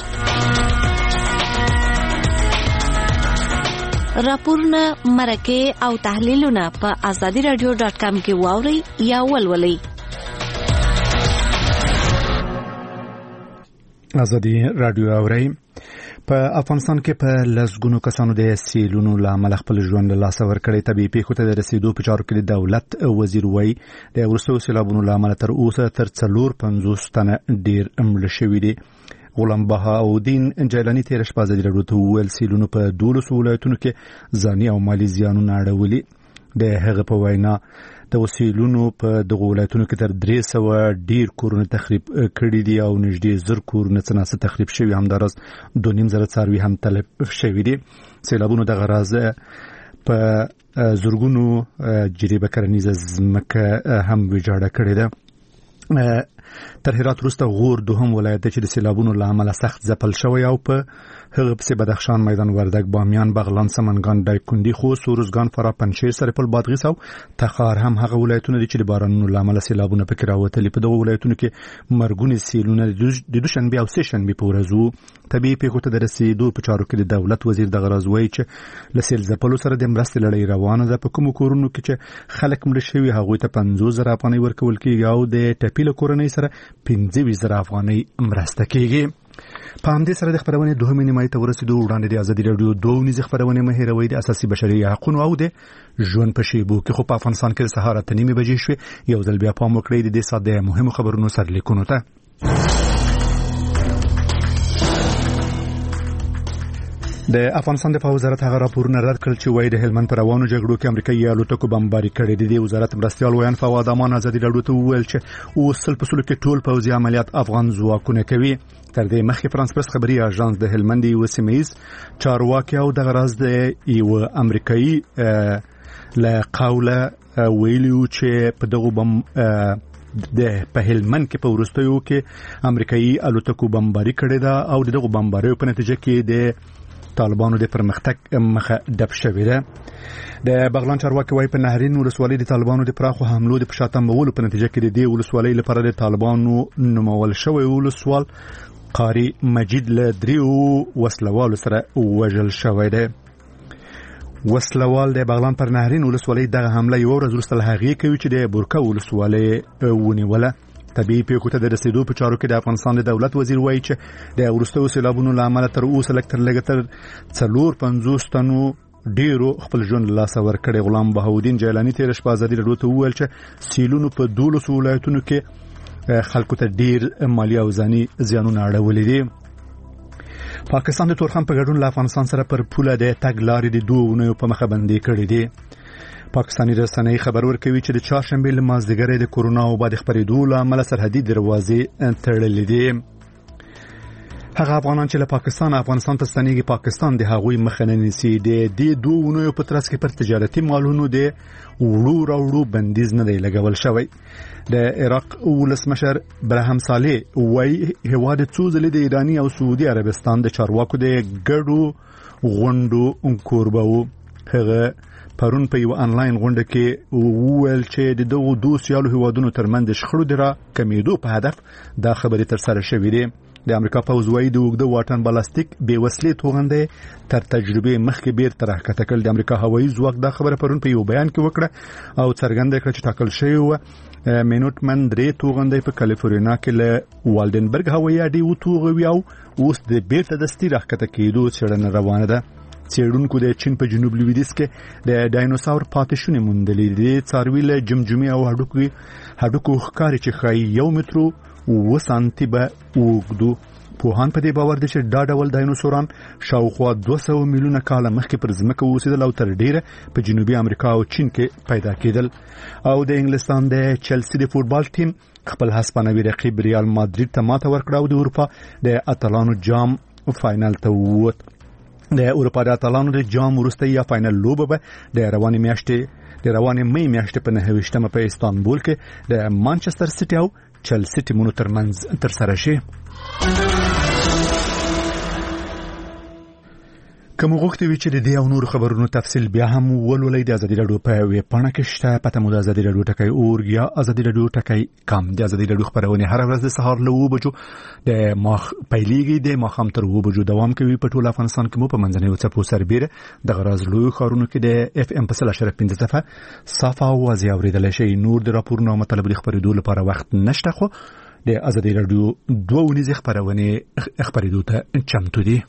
راپورونه مرکه او تحلیلونه په azadiradio.com کې واورئ یا ولولئ. آزادی رادیو اورئ. په افغانستان کې په لسګونو کسانو د سیلونو له امله خپل ژوند له لاسه ورکړی. طبیعي پیښو ته د رسیدو په چارو کې د دولت وزیر وایي د وروستیو سیلابونو له امله تر اوسه تر 450 تنه ډېر مړه شوي دي. غلام بهاءالدین جیلانی تیر شپه آزادي راډیو ته وویل سیلونو په 12 ولایتونو کې ځاني او مالي زیانونه اړولي. د هغه په وینا د وسیلونو په دغه ولایتونو کې تر 300 ډیر کورونه تخریب کړي دي او نږدې 1000 کورونه څنګه تخریب شوي، همدارس 2.5 څاروي هم تلف شوي دي. سیلابونو د غراز په زورګونو جریبه کرنیزه ځمکه هم ویجاړه کړې ده. تر هرات وروسته غور دوهم ولایت چې د سیلابونو له امله سخت ځپل شوی او په هغه پسې بدخشان، میدان وردګ، بامیان، بغلان، سمنګان، دایکنډي، خوست، سروزګان، فراه، پنجشیر، سرپل، بادغیس او تخار هم هغه ولایتونه دي چې د بارانونو له امله سیلابونه پکې راوتلي. په دغه ولایتونو کې مرګونې سیلونه د دوشنبه او سه شنبه په ورځو طبيعي پیښو ته د رسیدو په چارو کې د دولت وزیر د غراز وایي چې له سیل ځپلو سره د مرستې لړۍ روانه ده. په کومو کورونو کې چې خلک مړه شوي هغوی ته 50,000 افغانۍ ورکول کېږي او د ټپي له کورنۍ سره 15,000 افغانۍ مرسته کېږي. په همدې سره د خبرونې دوهمې نیمایي ته ورسېدو. وړاندې د ازادي راډیو 2 نيزه خبرونه مه هېروئ د اساسي بشري حقوقو او د ژوند په شیبو کې. خو په افغانستان کې د سهار 8:30 بجې شوې. یو ځل بیا پام وکړئ د دې ساعت د مهمو خبرونو سرلیکونو ته. د افغانستان د وزارت هغه راپورونه رد کړل چې وایي د هلمند پر روانو جګړو کې امریکایي الوتکو بمباري کړې دي. د وزارت مرستيال ویان فواد امان ازادي راډیو ته وویل چې اوسل په سلو کې ټول پوځي عملیات افغان ځواکونه کوي. تر دې مخکې فرانس پرس خبري اژانس د هلمند یو سیمایز چارواکي او د غراز د یو امریکایي له قوله ویلو چې په دغه بم د په هلمند کې په ورستیو کې امریکایي الوتکو بمباري کړې ده او دغه بمباري په نتیجه کې د طالبانو د پرمختګ مخه ډب شوې ده. د بغلان چارواکي وايي په نهرین ولسوالۍ د طالبانو د پراخو حملو د پښاتمولو په نتیجه کې د دې ولسوالۍ لپاره د طالبانو نومول شوی ولسوال قاری مجید له 3 وسلوالو سره وژل شوی دی. وسلوال د بغلان پر نهرین ولسوالۍ دغه حمله یو ورځ وروسته له هغې کوي چې د بورکا ولسوالۍ ونیوله. طبيعي پیښو ته د رسیدو په چارو کې د افغانستان د دولت وزیر وایي چې د وروستیو سیلابونو له امله تر اوسه لږ تر 450 تنو ډیرو خپل ژوند له لاسه ورکړی. غلام بهاودین جیلانی تیر شپه ازادي راډیو ته وویل چې سیلونو په 12 ولایتونو کې خلکو ته ډیر مالی او ځاني زیانونه اړولي دي. پاکستان د تورخم په ګډون له افغانستان سره پر پوله د تګ لارې د 2 اونیو په مخه بندي کړې دي. پاکستاني رسنۍ خبر ورکوي چې د چهارشنبه له مازدیګر د کورونا او بعد خبرېدو له امله سرحدي دروازې تړلې دي. هغه افغانان چې له پاکستان افغانستان ته ستنېږي پاکستان د هغوی مخه نه نیسي. د دې 2 اونیو په ترڅ کې پر تجارتي مالونو د وړو بندیز نه دی لګول شوی. د عراق ولسمشر برهم صالح وايي هواد څو ځلې د ایرانی او سعودي عربستان د چارواکو د ګډو غونډو کوربه وو. هغه پرون په یو انلاین غونډه کې وویل چې د دغو 2 سیالو هیوادونو ترمنځ د شخړو د را کمیدو په هدف دا خبرې تر سره شوې دي. د امریکا پوځ وايي د اوږده واټن بالستیک بې وسلې توغندې تر تجربه مخکې بیرته راښکته کړل. د امریکا هوایي ځواک دا خبره پرون په یو بیان کې وکړه او څرګنده کړه چې ټاکل شوی و مینوټمن 3 توغندې په کالیفورنیا کې له والډنبرګ هوایي اډې وتوغوي او اوس د بیرته دستي راښکته کېدو څېړنه روانه ده. څېړونکو د چین په جنوب لویدیځ کې د ډاینوسور پاتې شونې موندلې دي. څاروي له جمجمې او هډوکو ښکاري چې ښایي 1 متر و سانتي به اوږدو. پوهان په دې باور دي چې دا ډول ډاینوسوران شاوخوا 200 میلیونه کاله مخکې پر ځمکه اوسېدل او تر ډیره په جنوبي امریکا او چین کې پیدا کېدل. او د انګلستان د چلسي د فوتبال ټیم خپل هسپانوي رقیب ریال مادرید ته ماته ورکړه او د اروپا د اتلانو جام فائنل ته ووت. د اروپا د اتلانو د جام وروسته یا فائنل لوبه به د روانې مې میاشتې په 29 په استانبول کې د مانچستر سیټي او چلسي ټیمونو ترمنځ ترسره شي. کوم غوښتي وی چې د دې او نور خبرونو تفصیل بیا هم ولولئ د ازادي راډیو په ویب پاڼه کې شته. پته مو د ازادي راډیو ټکی اورګ یا ازادي راډیو ټکی کام. د ازادي راډیو خبرونه هر ورځ د سهار له 2 بجو د ماخ پیلېږي د ماخام تر 2 بجو دوام کوي. په ټول افغانستان کې مو په منځنۍ چپو سربېره د غراز لوی خارونو کې د اف ام په 0.15 صفه صفه او ازي اوریدل شي. نور د راپورونو مطلب خبرېدو لپاره وخت نشته خو د ازادي راډیو 2 ونیزه خبرونه خبرېدو ته چمتو دي.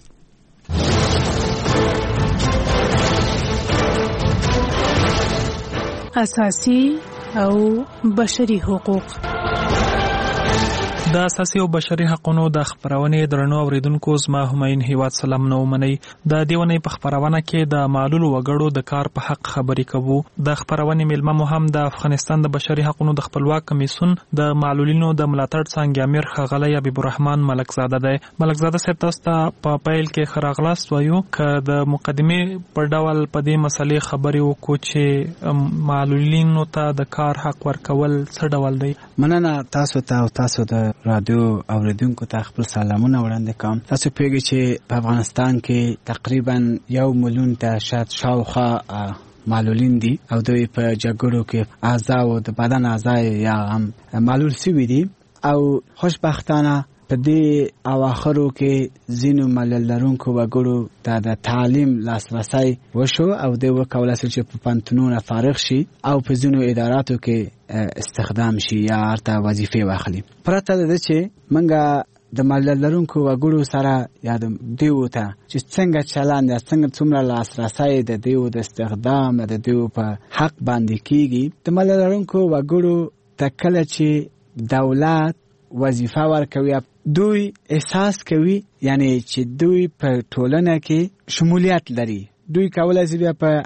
اساسي او بشري حقوق د اساسي او بشري حقوقو د خبرونې درنو اوریدونکو زما هماین هیواد سلام نو منی د دیونی په خبرونه کې د معلول وګړو د کار په حق خبرې کوو. د خبرونې ملما مهم د افغانستان د بشري حقوقو د خپلواک کمیسیون د معلولینو د ملاتړ څنګه امیر خغلی حبیب الرحمن ملکزاده دی. ملکزاده صاحب تاسو ته په پیل کې خراغلاست وایو ک د مقدمه پر ډول په دې مسلې خبرې وکړو چې معلولینو ته د کار حق ورکول څه ډول دی. مننه تاسو ته او تاسو د رادیو اوریدونکو ته خپل سلامونه وړاندې کوم. تاسو پیږئ چې په افغانستان کې تقریبا 1 میلیون ته شاوخوا معلولین دي او دوی په جګړو کې اعضاء او د بدن اعضاء یا هم معلول شوي دي او خوشبختانه په دې اواخرو کې ځینو معلول لرونکو وګړو ته د تعلیم لاسرسی وشو او دوی وکولای شي چې په پوهنتونونو فارغ شي او په ځینو اداراتو کې استخدام شي یا ارته وظیفې واخلي. پرته د دې چې منګه د معلول لرونکو وګړو سره یا د دیو ته چې څنګه چلند څنګه څومره لاسرسی د دیو د استخدام د دیو په حق باندې کیږي. د معلول لرونکو وګړو ته کله چې دولت وظیفه ورکوي دوی احساس کوي یعنی چې دوی په ټولنه کې شمولیت لري. دوی کولای شي په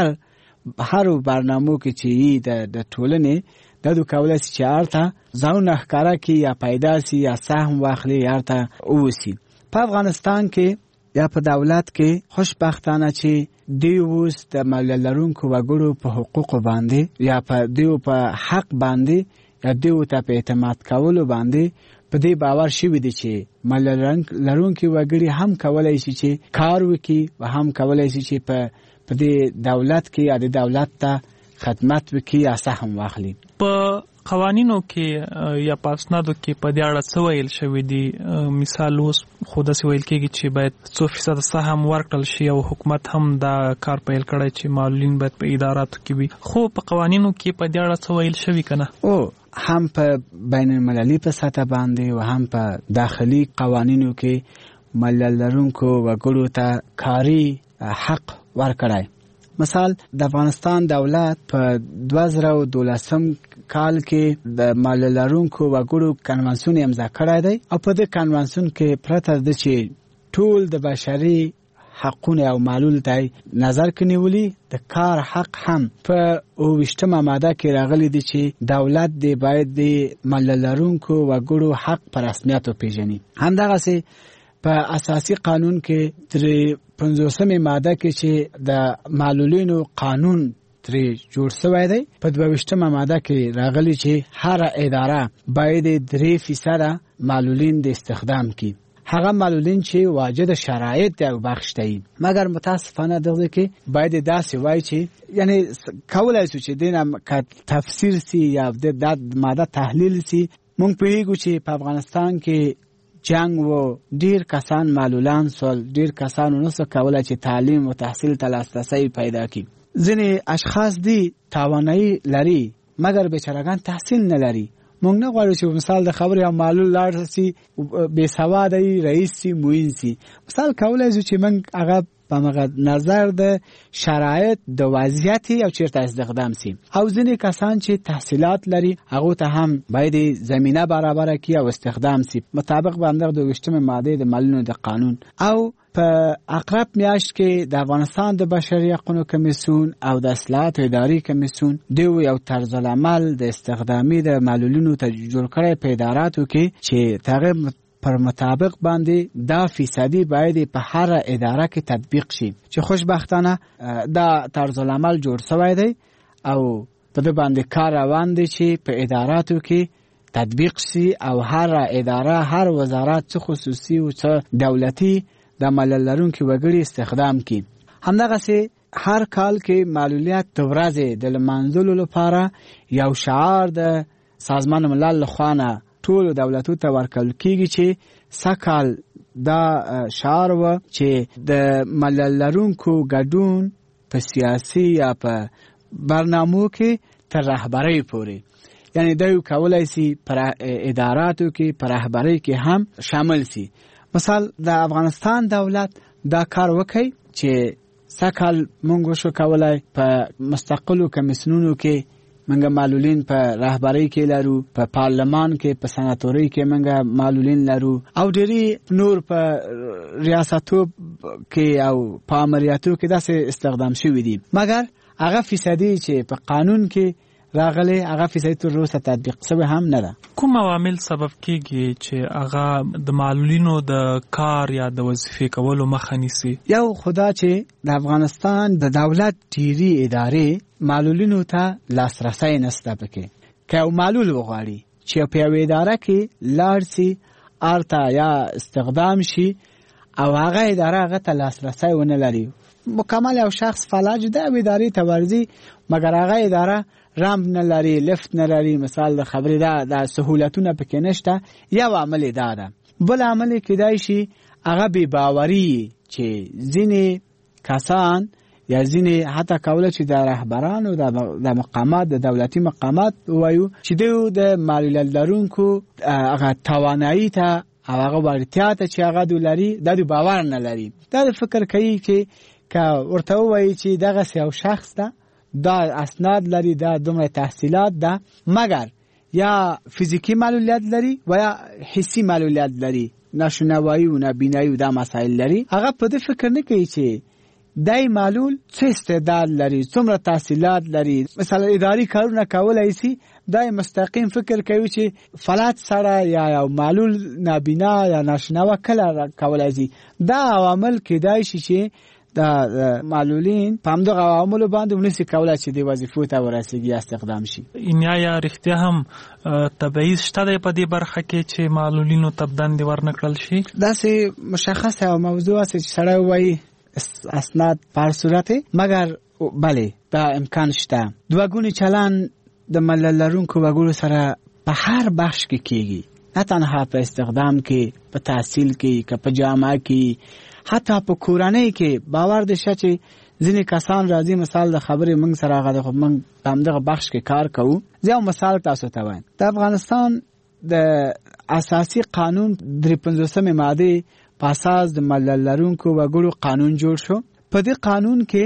هر برنامه کې چې د ټولنې د کولای شي چې ارته ځاونه ښکارا کې یا پیدا شي یا سهم واخلي یا ارته اوسي. په افغانستان کې یا په دولت کې خوشبختانه چې دوی اوس د معلول لرونکو وګړو په حقوقو باندې یا په دیو په حق باندې یا دیو ته په اعتماد کولو باندې په دې باور شوی دی چې معلول لرونکي وګړي هم کولای شي چې کار وکړي او هم کولای شي چې په دې دولت کې یا د دولت ته خدمت وکړي یا سهم واخلي. په قوانینو کې یا په اسنادو کې په دې اړه څه ویل شوی دی؟ مثال اوس خو داسې ویل کېږي چې باید 100% سهم ورکړل شي او حکومت هم دا کار پیل کړی چې معلولین باید په اداراتو کې وي. خو په قوانینو کې په دې اړه څه ویل شوی کنه؟ هم په بین المللي په سطح باندې او هم په داخلي قوانینو کې معلول لرونکو وګړو ته کاري حق ورکړی. مثال د افغانستان دولت په 2012 کال کې د معلول لرونکو وګړو کنوانسیون امضا کړی دی او په دې کنوانسیون کې پرته د چې ټول د بشري حقونه او معلول ته نظر کې نیولي د کار حق هم په 28مه ماده کې راغلي دی چې دولت دی باید د معلول لرونکو وګړو حق په رسمیت وپیژني. همدغسې په اساسي قانون کې تر 50مه ماده کې چې د معلولینو قانون ترې جوړ شوی دی په 22مه ماده کې راغلي چې هر اداره باید 3% معلولین د استخدام کی. هغه معلولین چې واجد شرایط او بخش دي مګر متاسفانه دغه کې باید داسې وای چې یعنی کولای شو چې دینه تفسیر سی یا د ماده تحلیل سی. مونږ پیږو چې په افغانستان کې جنگ و ډیر کسان معلولان سول ډیر کسان نو څه کولای چې تعلیم او تحصیل ته لاسرسی پیدا کړي. ځینې اشخاص دي توانایي لري مګر بیچارهګان تحصیل نه لري. مونږ نه غواړو چې مثال د خبرې او معلول لاړ شي بې سواده وي رئیس سي موین سي. مثال کولای شو چې موږ هغه په مغه نظر د شرایط د وضعیت او چیرته استخدام سي او ځینې کسان چې تحصیلات لري هغه ته هم باید زمينه برابر کړي او استخدام سي مطابق باندې د 28مه ماده د معلولینو د قانون. او په اقرب میاشت کې د افغانستان د بشري حقوقو کمیسیون او د اصلاحات اداري کمیسیون دوی یو طرز العمل د استخدامي د معلولینو ته جوړ کړی په اداراتو کې چې تغیر پر مطابق باندې دا فیصدی باید په هر اداره کې تطبیق شي چې خوشبختانه دا طرز العمل جوړ شوی دی او په دې باندې کار روان دی چې په اداراتو کې تطبیق شي او هر اداره هر وزارت څه خصوصي او څه دولتي د معلول لرونکو وګړي استخدام کړي. همدغسې هر کال کې معلولیت د ورځې د لمانځلو لپاره یو شعار د سازمان ملل لخوا ټول دولتو ته ورکول کیږي چې سکال دا شعار و چې د معلول لرونکو ګډون په سیاسي یا په برنامو کې تر رهبرۍ پورې یعنی دوی کولای شي پر اداراتو کې پر رهبرۍ کې هم شامل شي. مثال د افغانستان دولت دا کار وکړي چې سکال مونږ شو کولای په مستقلو کمیسیونونو کې منګه معلولین په رهبری کې لرو، په پارلمان کې، په سناتوري کې منګه معلولین لرو، او ډېری نور په ریاستو کې او په امریاتو کې داسې استخدام شوی دي، مګر هغه فیصدي چې په قانون کې راغلي هغه فیصدي تر اوسه تطبیق شوی هم نه ده. کوم عوامل سبب کیږي چې هغه د معلولینو د کار یا د وظیفې کولو مخه نیسي؟ یو خدا چې د افغانستان د دولت ډیری ادارې معلولینو ته لاسرسی نشته پکې. که یو معلول وغواړي چې په یوه اداره کې لاړ شي ارته یا استخدام شي او هغه اداره هغه ته لاسرسی ونه لري، مکمل یو شخص فلج د ادارې ته ورځي مګر هغه اداره رامپ نه لري، لفت نه لري، مثال د خبرې د سهولتونه پکې نشته، یو عمل ده. بل عمل کېدای شي هغه بې باوري چې ځینې کسان یا ځینې حتی کوله چې د رهبرانو د مقامات د دولتي مقامات وایو چې دوی د معلولیت لرونکو هغه توانایي ته او هغه وړتیا ته چې هغه دوی لري د دوی باور نه لري. دا فکر کوي چې که ورته وایي چې دغه یو شخص ده، دا اسناد لري، دا دومره تحصیلات ده، مګر یا فیزیکی معلولیت لري و یا حسی معلولیت لري، ناشنوایی و نابینایی و دا مسائل لري، هغه په دې فکر نه کوي چې دای معلول څه استعداد لري، څومره تحصیلات لري، مثلا اداري کارونه کولای شي. دای مستقیم فکر کوي چې فلات سره یا یو معلول نابینا یا ناشنوا کله کولای شي. دا عوامل کېدای شي چې د معلولین په همدغه عواملو باندې ونسي کولای چې د وظیفو ته ورسیږي استخدام شي. یا رښتیا هم تبعیض شته دی په دې برخه کې چې معلولینو ته دندې ورنکړل شي؟ داسې مشخصه او موضوع چې سړی وایي اسناد پر صورت، مګر بله دا امکان شته. دوګونی چلن د معلول لرونکو وګړو سره په هر بخش کې کیږي، نه تنها په استخدام کې، په تحصیل کې، که په جامعه کې، حتی په کورنۍ کې. باور دې شه چې ځینې کسان راځي، مثال د خبرې موږ سره هغه خو موږ په همدغه بخش کې کار کوو. زه یو مثال تاسو ته وایم. د افغانستان د اساسي قانون 53 ماده په اساس د معلول لرونکو وګړو قانون جوړ شو. په دې قانون کې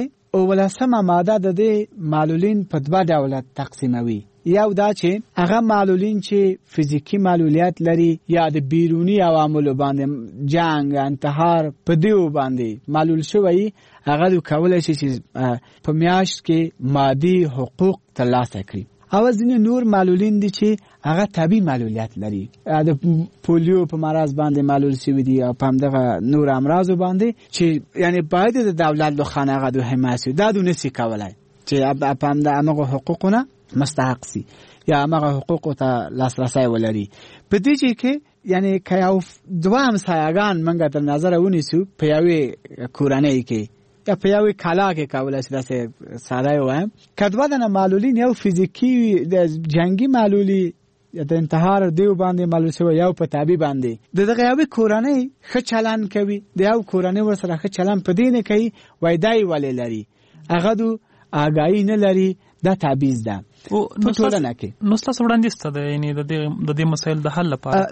18 ماده د دې معلولین په دوه ډوله تقسیموي. یو دا چې هغه معلولین چې فزیکی معلولیت لري یا د بیرونی عواملو باندې جنگ، انتحار په دیو باندې معلول شوی، هغه کولای شي چې په میاشت کې مادي حقوق ترلاسه کړي. او ځینې نور معلولین دي چې هغه طبي معلولیت لري، د پولیو په مرض باندې معلول شوی دي او په همدغه نور امراض باندې چې یعنی باید د دولت له خانه هغه د حمایت دا دونه سي کولای چې په همدغه حقوقونه مستحق سي یا هغه حقوق ته لاسرسی ولري. په دې کې یعنی که یو دوه همسایگان منګه تر نظر ونیسو په یوې کورنۍ کې یا په یوې کلا کې کولای شي داسې ساده وایم، کدوه د معلولین یو فزیکی د جنگي معلولی یا د انتحار دیو باندې معلول شوی، یو په طبي باندې دغه یوې کورنۍ ښه چلن کوي، د یو کورنۍ ورسره ښه چلن په دې نه کوي وای دای ولې لري، هغه دو آگاهی نه لري، دا تعبیز ده. په ټولنه کې نو تاسو وړاندیز ته یعنی د دې مسایل د حل لپاره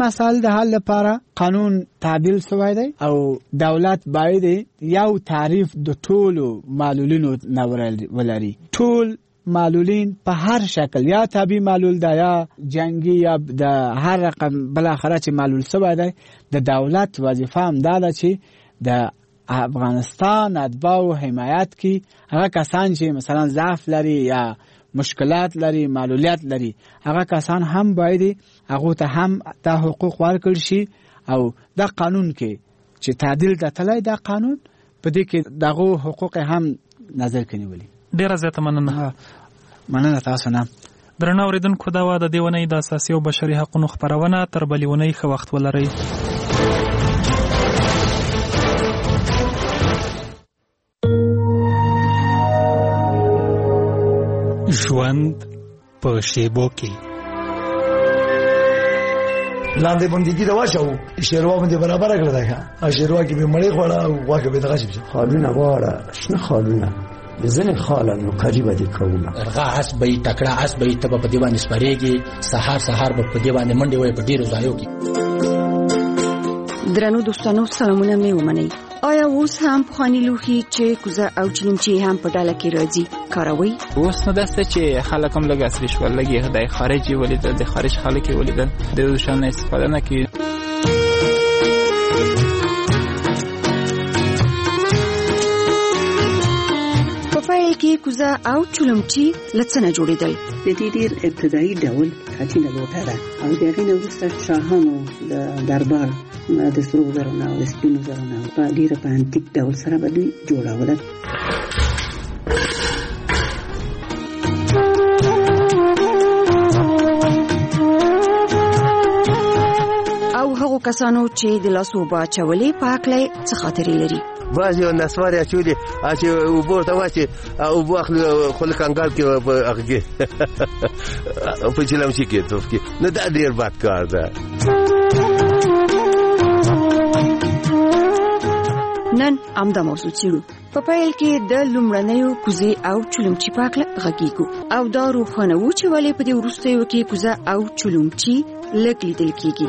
قانون تعدیل شوی دی او دولت باید یو تعریف د ټولو معلولینو ولري. ټول معلولین په هر شکل، یا طبي معلول ده یا جنگي یا د هر رقم بل اخره چې معلول شوی دی، د دولت وظیفه هم ده چې د افغانستان اتباع او حمایت کی هغه کسان چې مثلا ضعف لري یا مشکلات لري، معلولیت لري، هغه کسان هم باید هغه ته هم د حقوق ورکړي شي. او دا قانون کې چې تعدیل د تلای دا قانون په دې کې دغه حقوق هم نظر کې نیولي. ډیره زیاته مننه تاسو نه. درنو اوریدونکو، دا و د دې ونې د اساسي او بشري حقوقو خبرونه. تر بلې ونې ښه وخت ولرئ. ژوند په شیبو کې لاندې بندګي دا واچو شیروا باندې برابر کړل دا ښه شیروا کې به مړې خوړه او واکه به دغه شي خالونه واړه شنه خالونه ځنه خالونه قریب دي کومه ارغا اس به ټکړه اس به ته په دیوان سپریږي سحر به په دیوان منډي وای په ډیرو ځایو کې. درنو دوستانو، سلامونه مې ومنئ. آیا اوس هم پخواني لوښي چې کوزه او چلمچي هم په ډله کې راځي کاروي؟ اوس نو داسته چې خلک هم لږ عصري شول، لږ د خارجي ولیدل، د خارج خلک یې ولیدل، د دې شان استفاده نه کوي. په پیل کې کوزه او چلمچي له څه نه جوړېدل؟ د دې ډېر ابتدایي ډول خټینه لوټه ده او د هغې نه وروسته شاهانو د دربار د سرو زرو نه او د سپینو زرو نه په ډېره په انتیک ډول سره به دوی جوړوله. او هغو کسانو چې د لاسو اوبه اچولې په هکله څه خاطرې لري؟ بعضې نسوارې اچولې چې اوبو ته واچې اوبو اخلي خو لکه انګار کې په هغه کې په چلمچي کې توف کې نو دا ډېر بد کار ده. نن همدا موضوع څېړو. په پیل کې د لومړنیو کوزې او چلمچي په هکله غږیږو او دا روښانوو چې ولې په دې وروستیو کې کوزه او چلمچي لږ لیدل کېږي.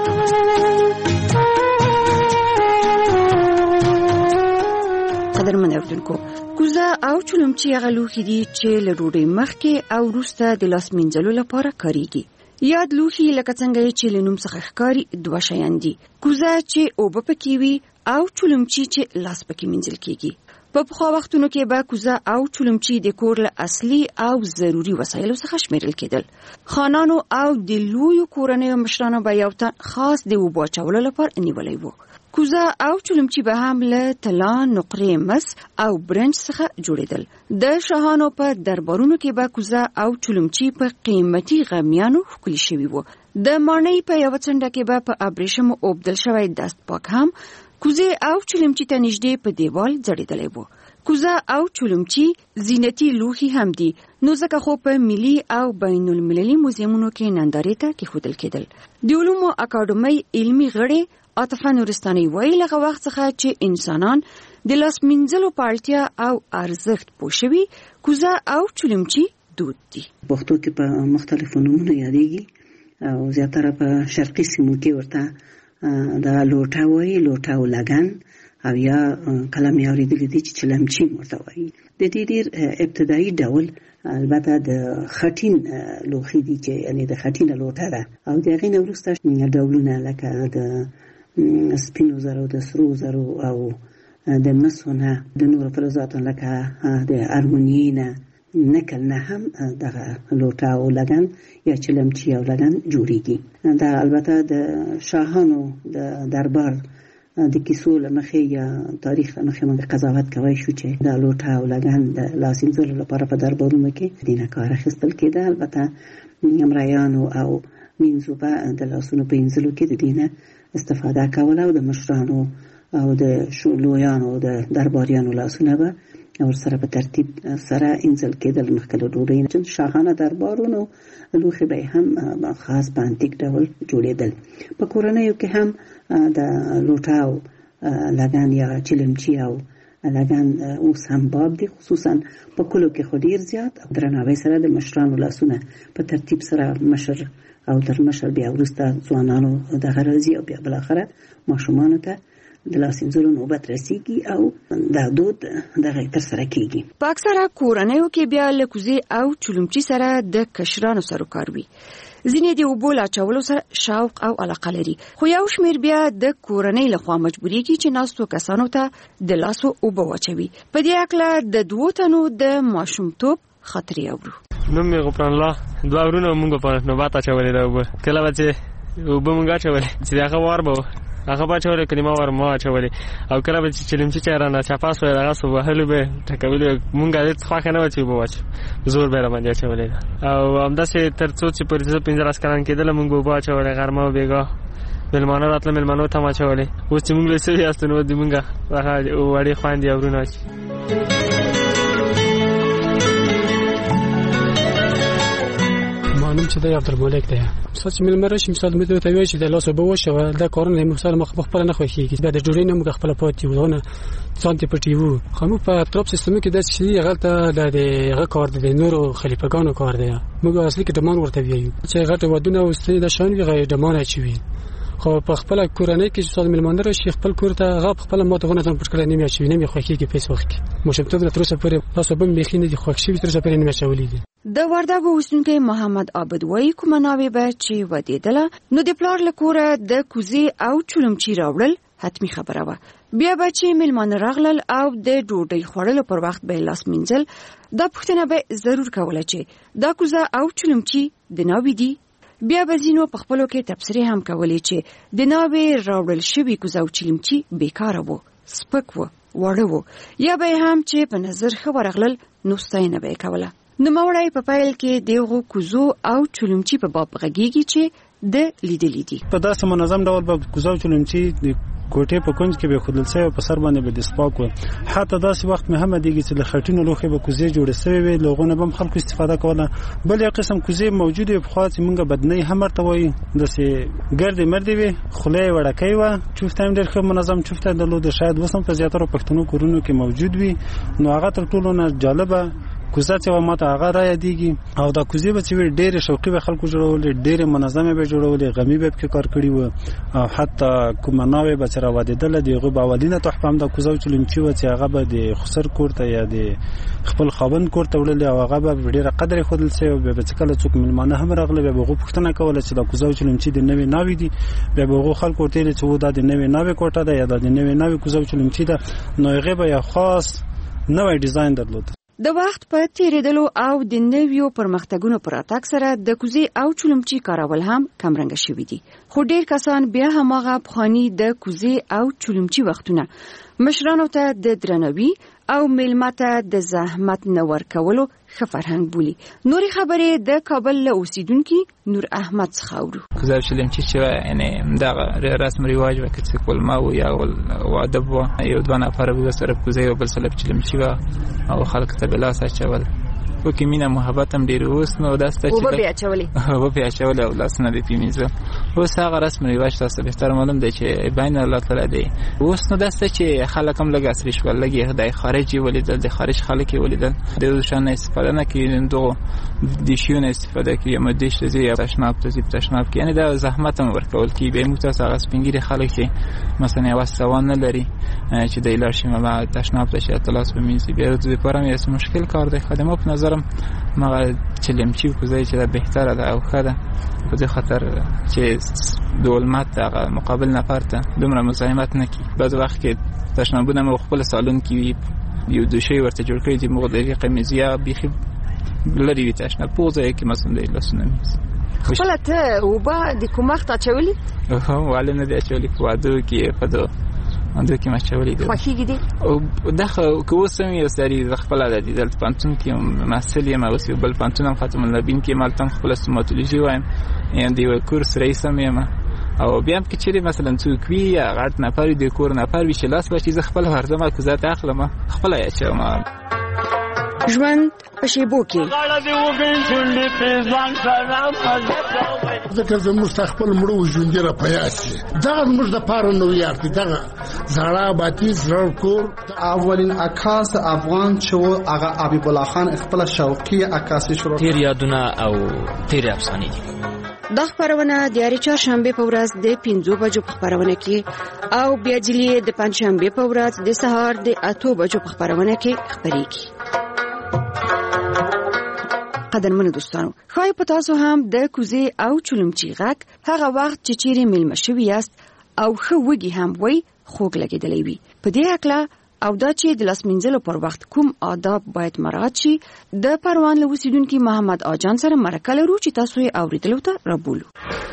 قدرمن اورېدونکو، کوزه او چلمچي هغه لوښي دي چې له ډوډۍ مخکې او وروسته د لاس مینځلو لپاره کارېږي. یاد لوښي لکه څنګه چې له نوم څخه ښکاري دوه شیان دي: کوزه چې اوبه پکې وي او چلمچي چې لاس پکې مینځل کېږي. په پخوا وختونو کې به کوزه او چلمچي د کور له اصلي او ضروري وسایلو څخه شمیرل کېدل. خانانو او د لویو کورنیو مشرانو به یو تن خاص د اوبو اچولو لپاره نیولی و. کوزه او چلمچي به هم له طلا، نقرې، مس او برنج څخه جوړېدل. د شاهانو په دربارونو کې به کوزه او چلمچي په قیمتي غمیانو ښکلي شوي وو. د ماڼۍ په یوه څنډه کې به په ابریشمو اوبدل شوی دست پاک هم کوزه او چلمچي ته نږدې په دیوال ځړېدلی و. کوزه او چلمچي زینتي لوښي هم دي، نو ځکه خو په ملي او بین المللي موزیمونو کې نندارې ته کېښودل کېدل. د علومو اکاډمۍ علمي غړي عاطفه نورستاني وایي له هغه وخت څخه چې انسانان د لاس مینځلو په اړتیا او ارزښت پوه شوي، کوزه او چلمچي دود دي. پښتو کې په مختلفو نومونو یادېږي او زیاتره په شرقي سیمو کې ورته دا لوټه وایي، لوټه او لګن، او یا کله مې اورېدلي دي چې چلمچي ورته وایي. د دې ډېر ابتدایي ډول البته د خټین لوښي دي چې یعنې د خټینه لوټه ده او د هغې نه وروسته ډولونه لکه د سپینو زرو، د سرو زرو او د مسو نه، د نورو فلزاتو لکه د ارمونیې نه، نکل نه هم دغه لوټه او لګن یا چلمچي او لګن جوړیږي. دا البته د شاهانو د دربار د کیسو له مخې یا تاریخ له مخې موږ قضاوت کولی شو چې دا لوټه او لګن د لاس مینځلو لپاره په دربارونو کې دینه کار اخیستل کېده. البته مریانو او مینځو به د لاسونو په مینځلو کې د دینه استفاده کوله او د مشرانو او د لویانو او د درباریانو لاسونه به ورسره په ترتیب سره انځل کېدل. مخکې له ډوډۍ نه شاهانه دربارونو لوښي به هم خاص په انتیک ډول جوړېدل. په کورنیو کې هم د لوټه او لګن یا چلمچي او لګن اوس هم باب دي، خصوصا په کلو کې خو ډېر زیات او درناوی سره د مشرانو لاسونه په ترتیب سره مشر او تر مشر بیا وروسته ځوانانو دغه راځي او بیا بالاخره ماشومانو ته د لاس مینځلو نوبت رسیږي او دا دود دغه ترسره کېږي. په اکثره کورنیو کې بیا له کوزې او چلمچي سره د کشرانو سروکار وي. ځینې د اوبو له اچولو سره شوق او علاقه لري، خو یو شمېر بیا د کورنۍ لخوا مجبوریږي چې ناستو کسانو ته د لاسو اوبه واچوي. په دې هکله د دوو تنو د ماشومتوب خاطرې اورو. نوم مې غفران الله، دوه ورونه مونږ په نوبت اچولې ده اوبه. کله به چې اوبه مونږ اچولې چې هغه وار به هغه به اچولې کلمه ور ما اچولې او کله به چې چلمچي چې رانه چپا سوی دغه سو وهلو به ټکولې مونږ هېڅ خوښه نه وه چې اوبه واچو، زور به یې راباندې اچولې ده او همداسې تر څو چې پورې 15 کلن کېدله مونږ اوبه اچولې غرمه او بېګاه مېلمانه راتله مېلمنو ته م اچولې. اوس چې مونږ لوی سوي یاستو نو د مونږ هغه وړې خویندې او ورونه معلوم چې دی عبدالملک دی. ساعت چې مېلمه راشي مثال مې ته وایي چې د لاس اوبه وشوه، دا کارونه مثال مخ خپله نه خوښېږي. بیا د ډوډۍ نه موږ خپله پاتې وو، دغه ځان ته پټي وو. خو موږ په اطراف سیستم کې داسې چې هغلته د هغه کار دی، د نورو خلیفګانو کار دی. موږ اصلي کې ډمان ورته وایو چې غټ ودونه او ستنې د شان وي ډمان اچوي. خو په خپل کورنۍ کې چې څو ملمانه راشي خپل کور ته هغه خپل ماته غونه ځان پټ کړی نه میاشي نه می خوښیږي په څه وخت کې مشمتوب تر اوسه پورې تاسو به مخینه دي خوښ شي تر اوسه پورې نه میشولې دي. د وردګو اوسیدونکي محمد عابد وایي کومه ناوې به چې ودېدله نو د پلار له کوره د کوزې او چلمچي راوړل حتمی خبره وه. بیا به چې میلمانه راغلل او د ډوډۍ خوړلو پر وخت به لاس مینځل دا پوښتنه به ضرور کوله چې دا کوزه او چلمچي د ناوې دي. بیا به ځینو په خپلو کې تبصرې هم کولې چې د ناوې راوړل شوي کوزه او چلمچي بیکاره وو، سپک وو، واړه وو، یا به هم چې په نظر ښه ورغلل نو ستاینه به یې کوله. نوموړی په پیل کې دغو کوزو او چلمچي په باب غږیږي چې د لیدلې دي. په داسې منظم ډول به کوزه او چلمچي د کوټې په کونج کې به خودل سوی په سر باندې به د سپاک و. حتی داسې وخت مې هم دیږي چې له خټینو لوښي به کوزې جوړې سوی وي، لوغونه به هم خلکو استفاده کوله. بل یو قسم کوزې موجود وي پخوا چې مونږ بدنۍ هم ورته وایي، داسې ګردې مردې وي، خوله یې وړکۍ وه، چوفته هم ډېر ښه منظم چوفته درلوده، شاید اوس هم په زیاترو پښتنو کورونو کې موجود وي. نو هغه تر ټولو نه جالبه کوزه چې ماته هغه را یادېږي. او دا کوزې به چې ډېرې شوقي به خلکو جوړولې، ډېرې منظمې به جوړولې، غمي به پکې کار کړي وو. او حتی کومه ناوې به چې راودېدله د هغوی به اولینه تحفه هم دا کوزه او چلمچي وه چې هغه به د خسر کور ته یا د خپل خاوند کور ته وړلې او هغه به ډېره قدر یې ښودل سوی. بیا به چې کله څوک مېلمانه هم راغله بیا به هغوی پوښتنه کوله چې دا کوزه او چلمچي د نوې ناوې دي. بیا به هغوی خلکو ورته ویلې چې دا د نوې ناوې کوټه ده یا دا د نوې ناوې کوزه او چلمچي ده. نو هغې به یو خاص نوی ډیزاین درلود. د وخت په تیریدلو او د نویو پرمختګونو پر اتاک سره د کوزې او چلمچي کارول هم کمرنګه شوي دي. خو ډېر کسان بیا هماغه پخواني د کوزې او چلمچي وختونه مشرانو ته د درناوي او میلمه ته د زحمت نه ورکولو ښه فرهنګ بولي. نورې خبرې د کابل له اوسیدونکي نور احمد څخه اورو. کوزه او چلمچي چې یعنې دغه رسم رواج وه که څه کولمه و یا واده وه، یو دوه نفره به سره کوزه او بل سره چلمچي وه او خلکو ته به لاس اچول. وکې مینه محبت هم ډېر اوس نو داسته چې اوبه پې اچولې اوبه پې اچولې او لاسونه دې پې مینځه. اوس هغه رسم رواج تاسو بهتر معلوم دی چې بین الله تعالی دی. اوس نو داسته چې خلک هم لږ عصري شول، لږ یې د خارج ولیدل، د خارج خلک یې ولیدل، د یو شان استفاده نه کوي، دغو دیشیونه استفاده کوي، یا دیش ته ځي یا تشناب ته ځي په تشناب کې، یعنې دا زحمت هم ورکول کېږي. بیا موږ تاسو هغه سپین ږیري خلک چې مثلا یوه سوان نه لري چې دی لاړ شي تشناب ته چې ته لاس ومینځي، بیا د دپاره هم یو مشکل کار دی. خو زما په نظرم مغه چلمچي کوزه چې دا بهتره ده او ښه ده په دې خاطر چې د علمت دغه مقابل نفر ته دومره مزاحمت نه کړي. بعض وخت کې تشنابونه مو خپل سالون کې وي، یو دوشۍ ورته جوړ کړي چې موږ د هغې قمیض یا بیخي لرې وي تشناب په هغه ځای کې مثلا د لاسونه مینځي. خپله ته اوبه د کوم وخت اچولي؟ ولې نه دي اچولي، په وادو کې په اندو کې مچولې دي. خوښیږي دي؟ دغه که اوس هم یو سړي زه خپله د دې دلته پوهنتون کې محصل یم، اوس یو بل پوهنتون هم ختم النبین کې یم، هلته هم خپله ستوماتولوژي وایم، یعنې د یوه کورس رئیس هم یم. او بیا هم که چېرې مثلا څوک وي یا غټ نفر وي د کور نفر وي چې لاس بچي زه خپله ورځم کوزه ته اخلم خپله یې اچوم. ژوند په شیبو کې ځکه زموږ خپل مړو ژوندي را پیاسي دغه زموږ د پاره نو یار دي دغه زړه باتی زړه کور. اولین عکاس افغان چې هغه حبیب الله خان خپل شوقي عکاسي شروع تیر یادونه او تیر افسانې دي. دا خبرونه د یاري چهارشنبه په ورځ د 5 بجو په خبرونه کې او بیا جلی د پنځشنبه په ورځ د سهار د 8 بجو په خبرونه کې خبرېږي. قدرمنو دوستانو، خواهی په تاسو هم د کوزې او چلمچي غږ هغه وخت چې چیرې میلمه شوي یاست او ښه وږي هم وی خوږ لګېدلی وي. په دې هکله او دا چې د لاس مینځلو پر وخت کوم آداب باید مراعات شي د پروان له اوسیدونکي محمد آجان سره مرکه لرو چې تاسو یې اورېدلو ته رابولو.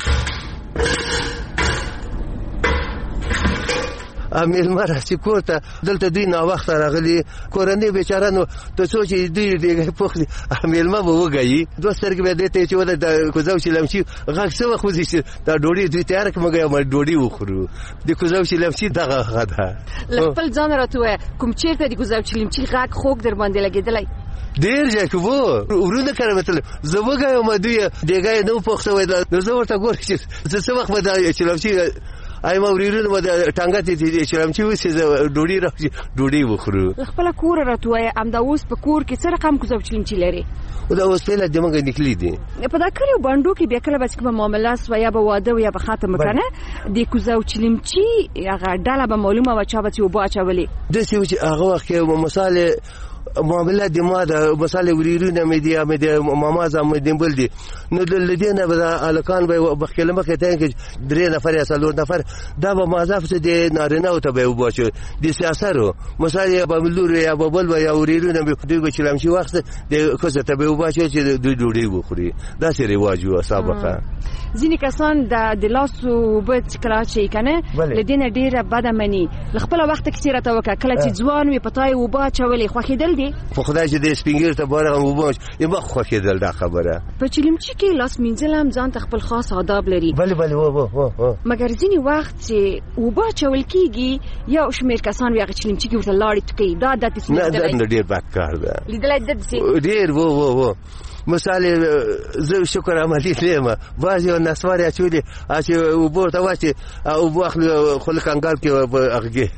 میلمه راشي کور ته، دلته دوی ناوخته راغلي کورنۍ بیچاره، نو ته څو چې دوی ډېګۍ پخلي میلمه به وږیي، دوه سترګې به دې ته چې وله د کوزه او چلمچي غږ څه وخت وځي چې دا ډوډۍ دوی تیاره کړه، موږ یو ډوډۍ وخورو. د کوزه او چلمچي دغه ښه ده. له خپل ځانه راته ووایه کوم چېرته د کوزه او چلمچي غږ خوږ در باندې لګېدلی؟ ډېر ځای کې وو ورونه کره مطلب زه وږی یم، دوی ډېګۍ نه و پوښته وی، نو زه ورته ګورم چې زه څه وخت به دا چلمچي اي ما وريرونه و ټانګه ته چلم چې وسې ډوډۍ راځي ډوډۍ وخورو خپل کور راټوي ام دا اوس په کور کې څه رقم کوزو چلمچي لري او دا اوس له دماغه نکلي دي په دا کړو باندې کې بیا کله بس کوم معاملات یا به واده یا به خاتم کنه د کوزو چلمچي هغه ډاله به معلومه و چا به چې وبا چولې د څه چې هغه وخت کې مثال معاملات د ما د مثال وريرونه مې د ماما زم د بل دي نو د لدینه به الکان به بخلمه کې ته کې درې نفر یا څلور نفر دا به مازاف څه د نارینه او ته به وباچو د سیاستو مثال به ملور یا بل یا وريرونه به دوی چلم شي وخت د کوزه ته به وباچو چې دوی ډوډۍ وخوري دا سری واجو سابقه ځینې کسان د لاسو بچ کراچي کنه لدینه ډیره بدمنی خپل وخت کې سیرته وکړه کله چې ځوان وي پتاي وباچولې خوخیدل په خدای چې د سپینګر ته بارغه وبوش یمه خو کېدل دا خبره په چلمچي کې لاس مینځل هم ځان ته خپل خاص آداب لري بله و مګر ځینې وخت چې وباچول کیږي یا شمیر کسان ویغه چلمچي کې ورته لاړې ټکي دا د تاسو نه ډیر بد کار ده لیدلای د دې ډیر و مثال زه شکر عملی لیمه بعضی نسوار اچولي چې وبورته واچي او واخل خلک انګار کې هغه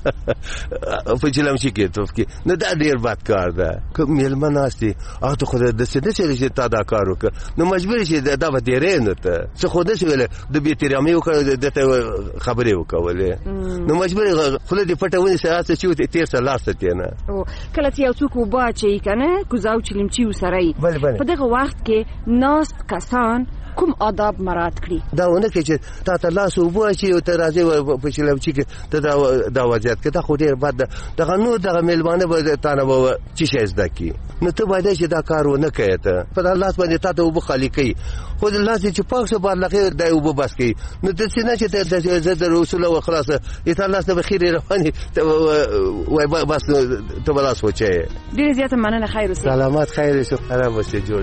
په چلمچي کې توفکي نه دا ډیر بد کار ده کوم ملمن ناشتي او ته خو د څه چې تا دا کار وکړ نو مجبور شي دا به ډیر نه ته څه خو د څه ویل د بیترامي وکړ د خبرې وکولې نو مجبور خپل د پټونی سره چې تیر سره لاسته نه کله چې یو څوک وباچي کنه کوزاو چلمچي وسرای په دغه وخت کې ناس کسان کوم آداب مراعات کړي دا ونه کې چې تا ته لاس وباچي او ته راځي په چلمچي کې ته دا وضعیت کې دا خو ډیر بد ده دغه نو دغه ملمانه به تانه به چې شي زده کی نو ته باید چې دا کار ونه کوي ته په الله باندې تا ته وب خالی کوي خو د الله چې پاک سره بار لغه دا وب بس کوي نو ته څنګه چې ته د رسول الله خلاص ته الله ته بخیر رواني وای بس ته بلا سوچي ډیر زیاته مننه خیر اوسه سلامات خیر اوسه خراب اوسه جوړ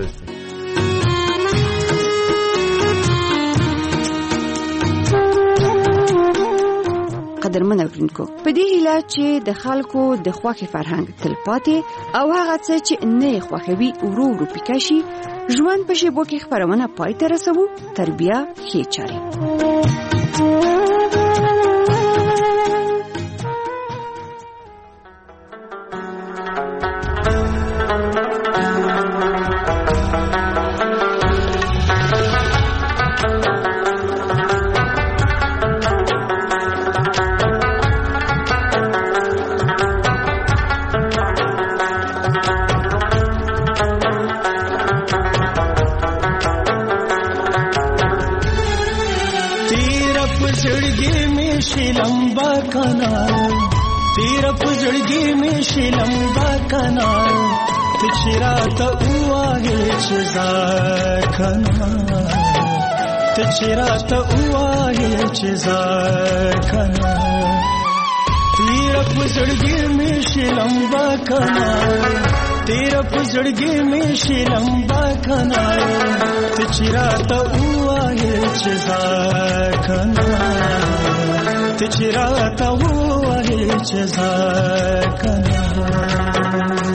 قدرمن اوریدونکو په دې هیله چې د خلکو د خوښي فرهنګ تلپاتې او هغه څه چې نه خوښوي ورو ورو پکشي ژوند په شیبو کې خبرونه پای ته رسوو تربیه ښه چاري लंबा कनाल तेरा पुजड़गी में शे लंबा कनाल तिचरा तो हुआ है चिजा कनाल तिचरा तो हुआ है चिजा कनाल तेरा पुजड़गी में शे लंबा कनाल तेरा पुजड़गी में शे लंबा कनाल तिचरा तो हुआ है चिजा कनाल तिचरा तो हुआ है चिजा कनाल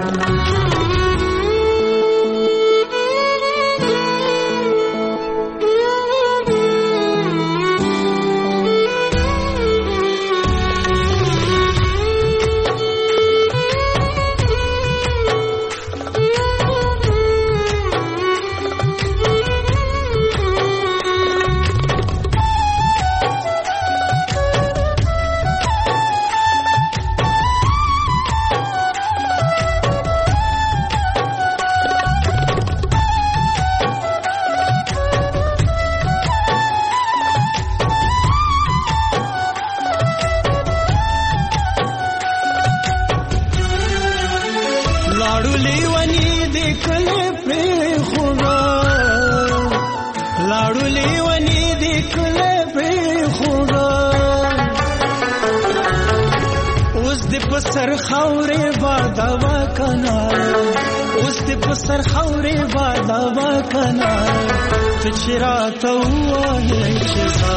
सर खौरे बादवा कनाल उस दिप सर खौरे बादवा कनाल तिचरा तो हुआ है चिजा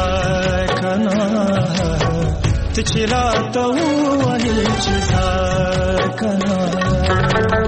कनाल तिचरा तो हुआ है चिजा कनाल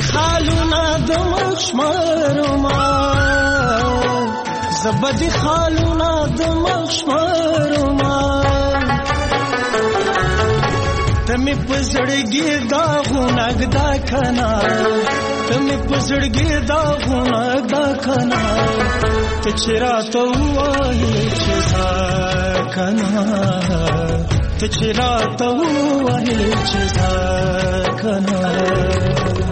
خالونه د مخشمرما زبدي خالونه د مخشمرما تمه پزړګي دا غونګ دا کنا تمه پزړګي دا غونګ دا کنا ته چرته وایې چې کنا ته چرته وایې چې کنا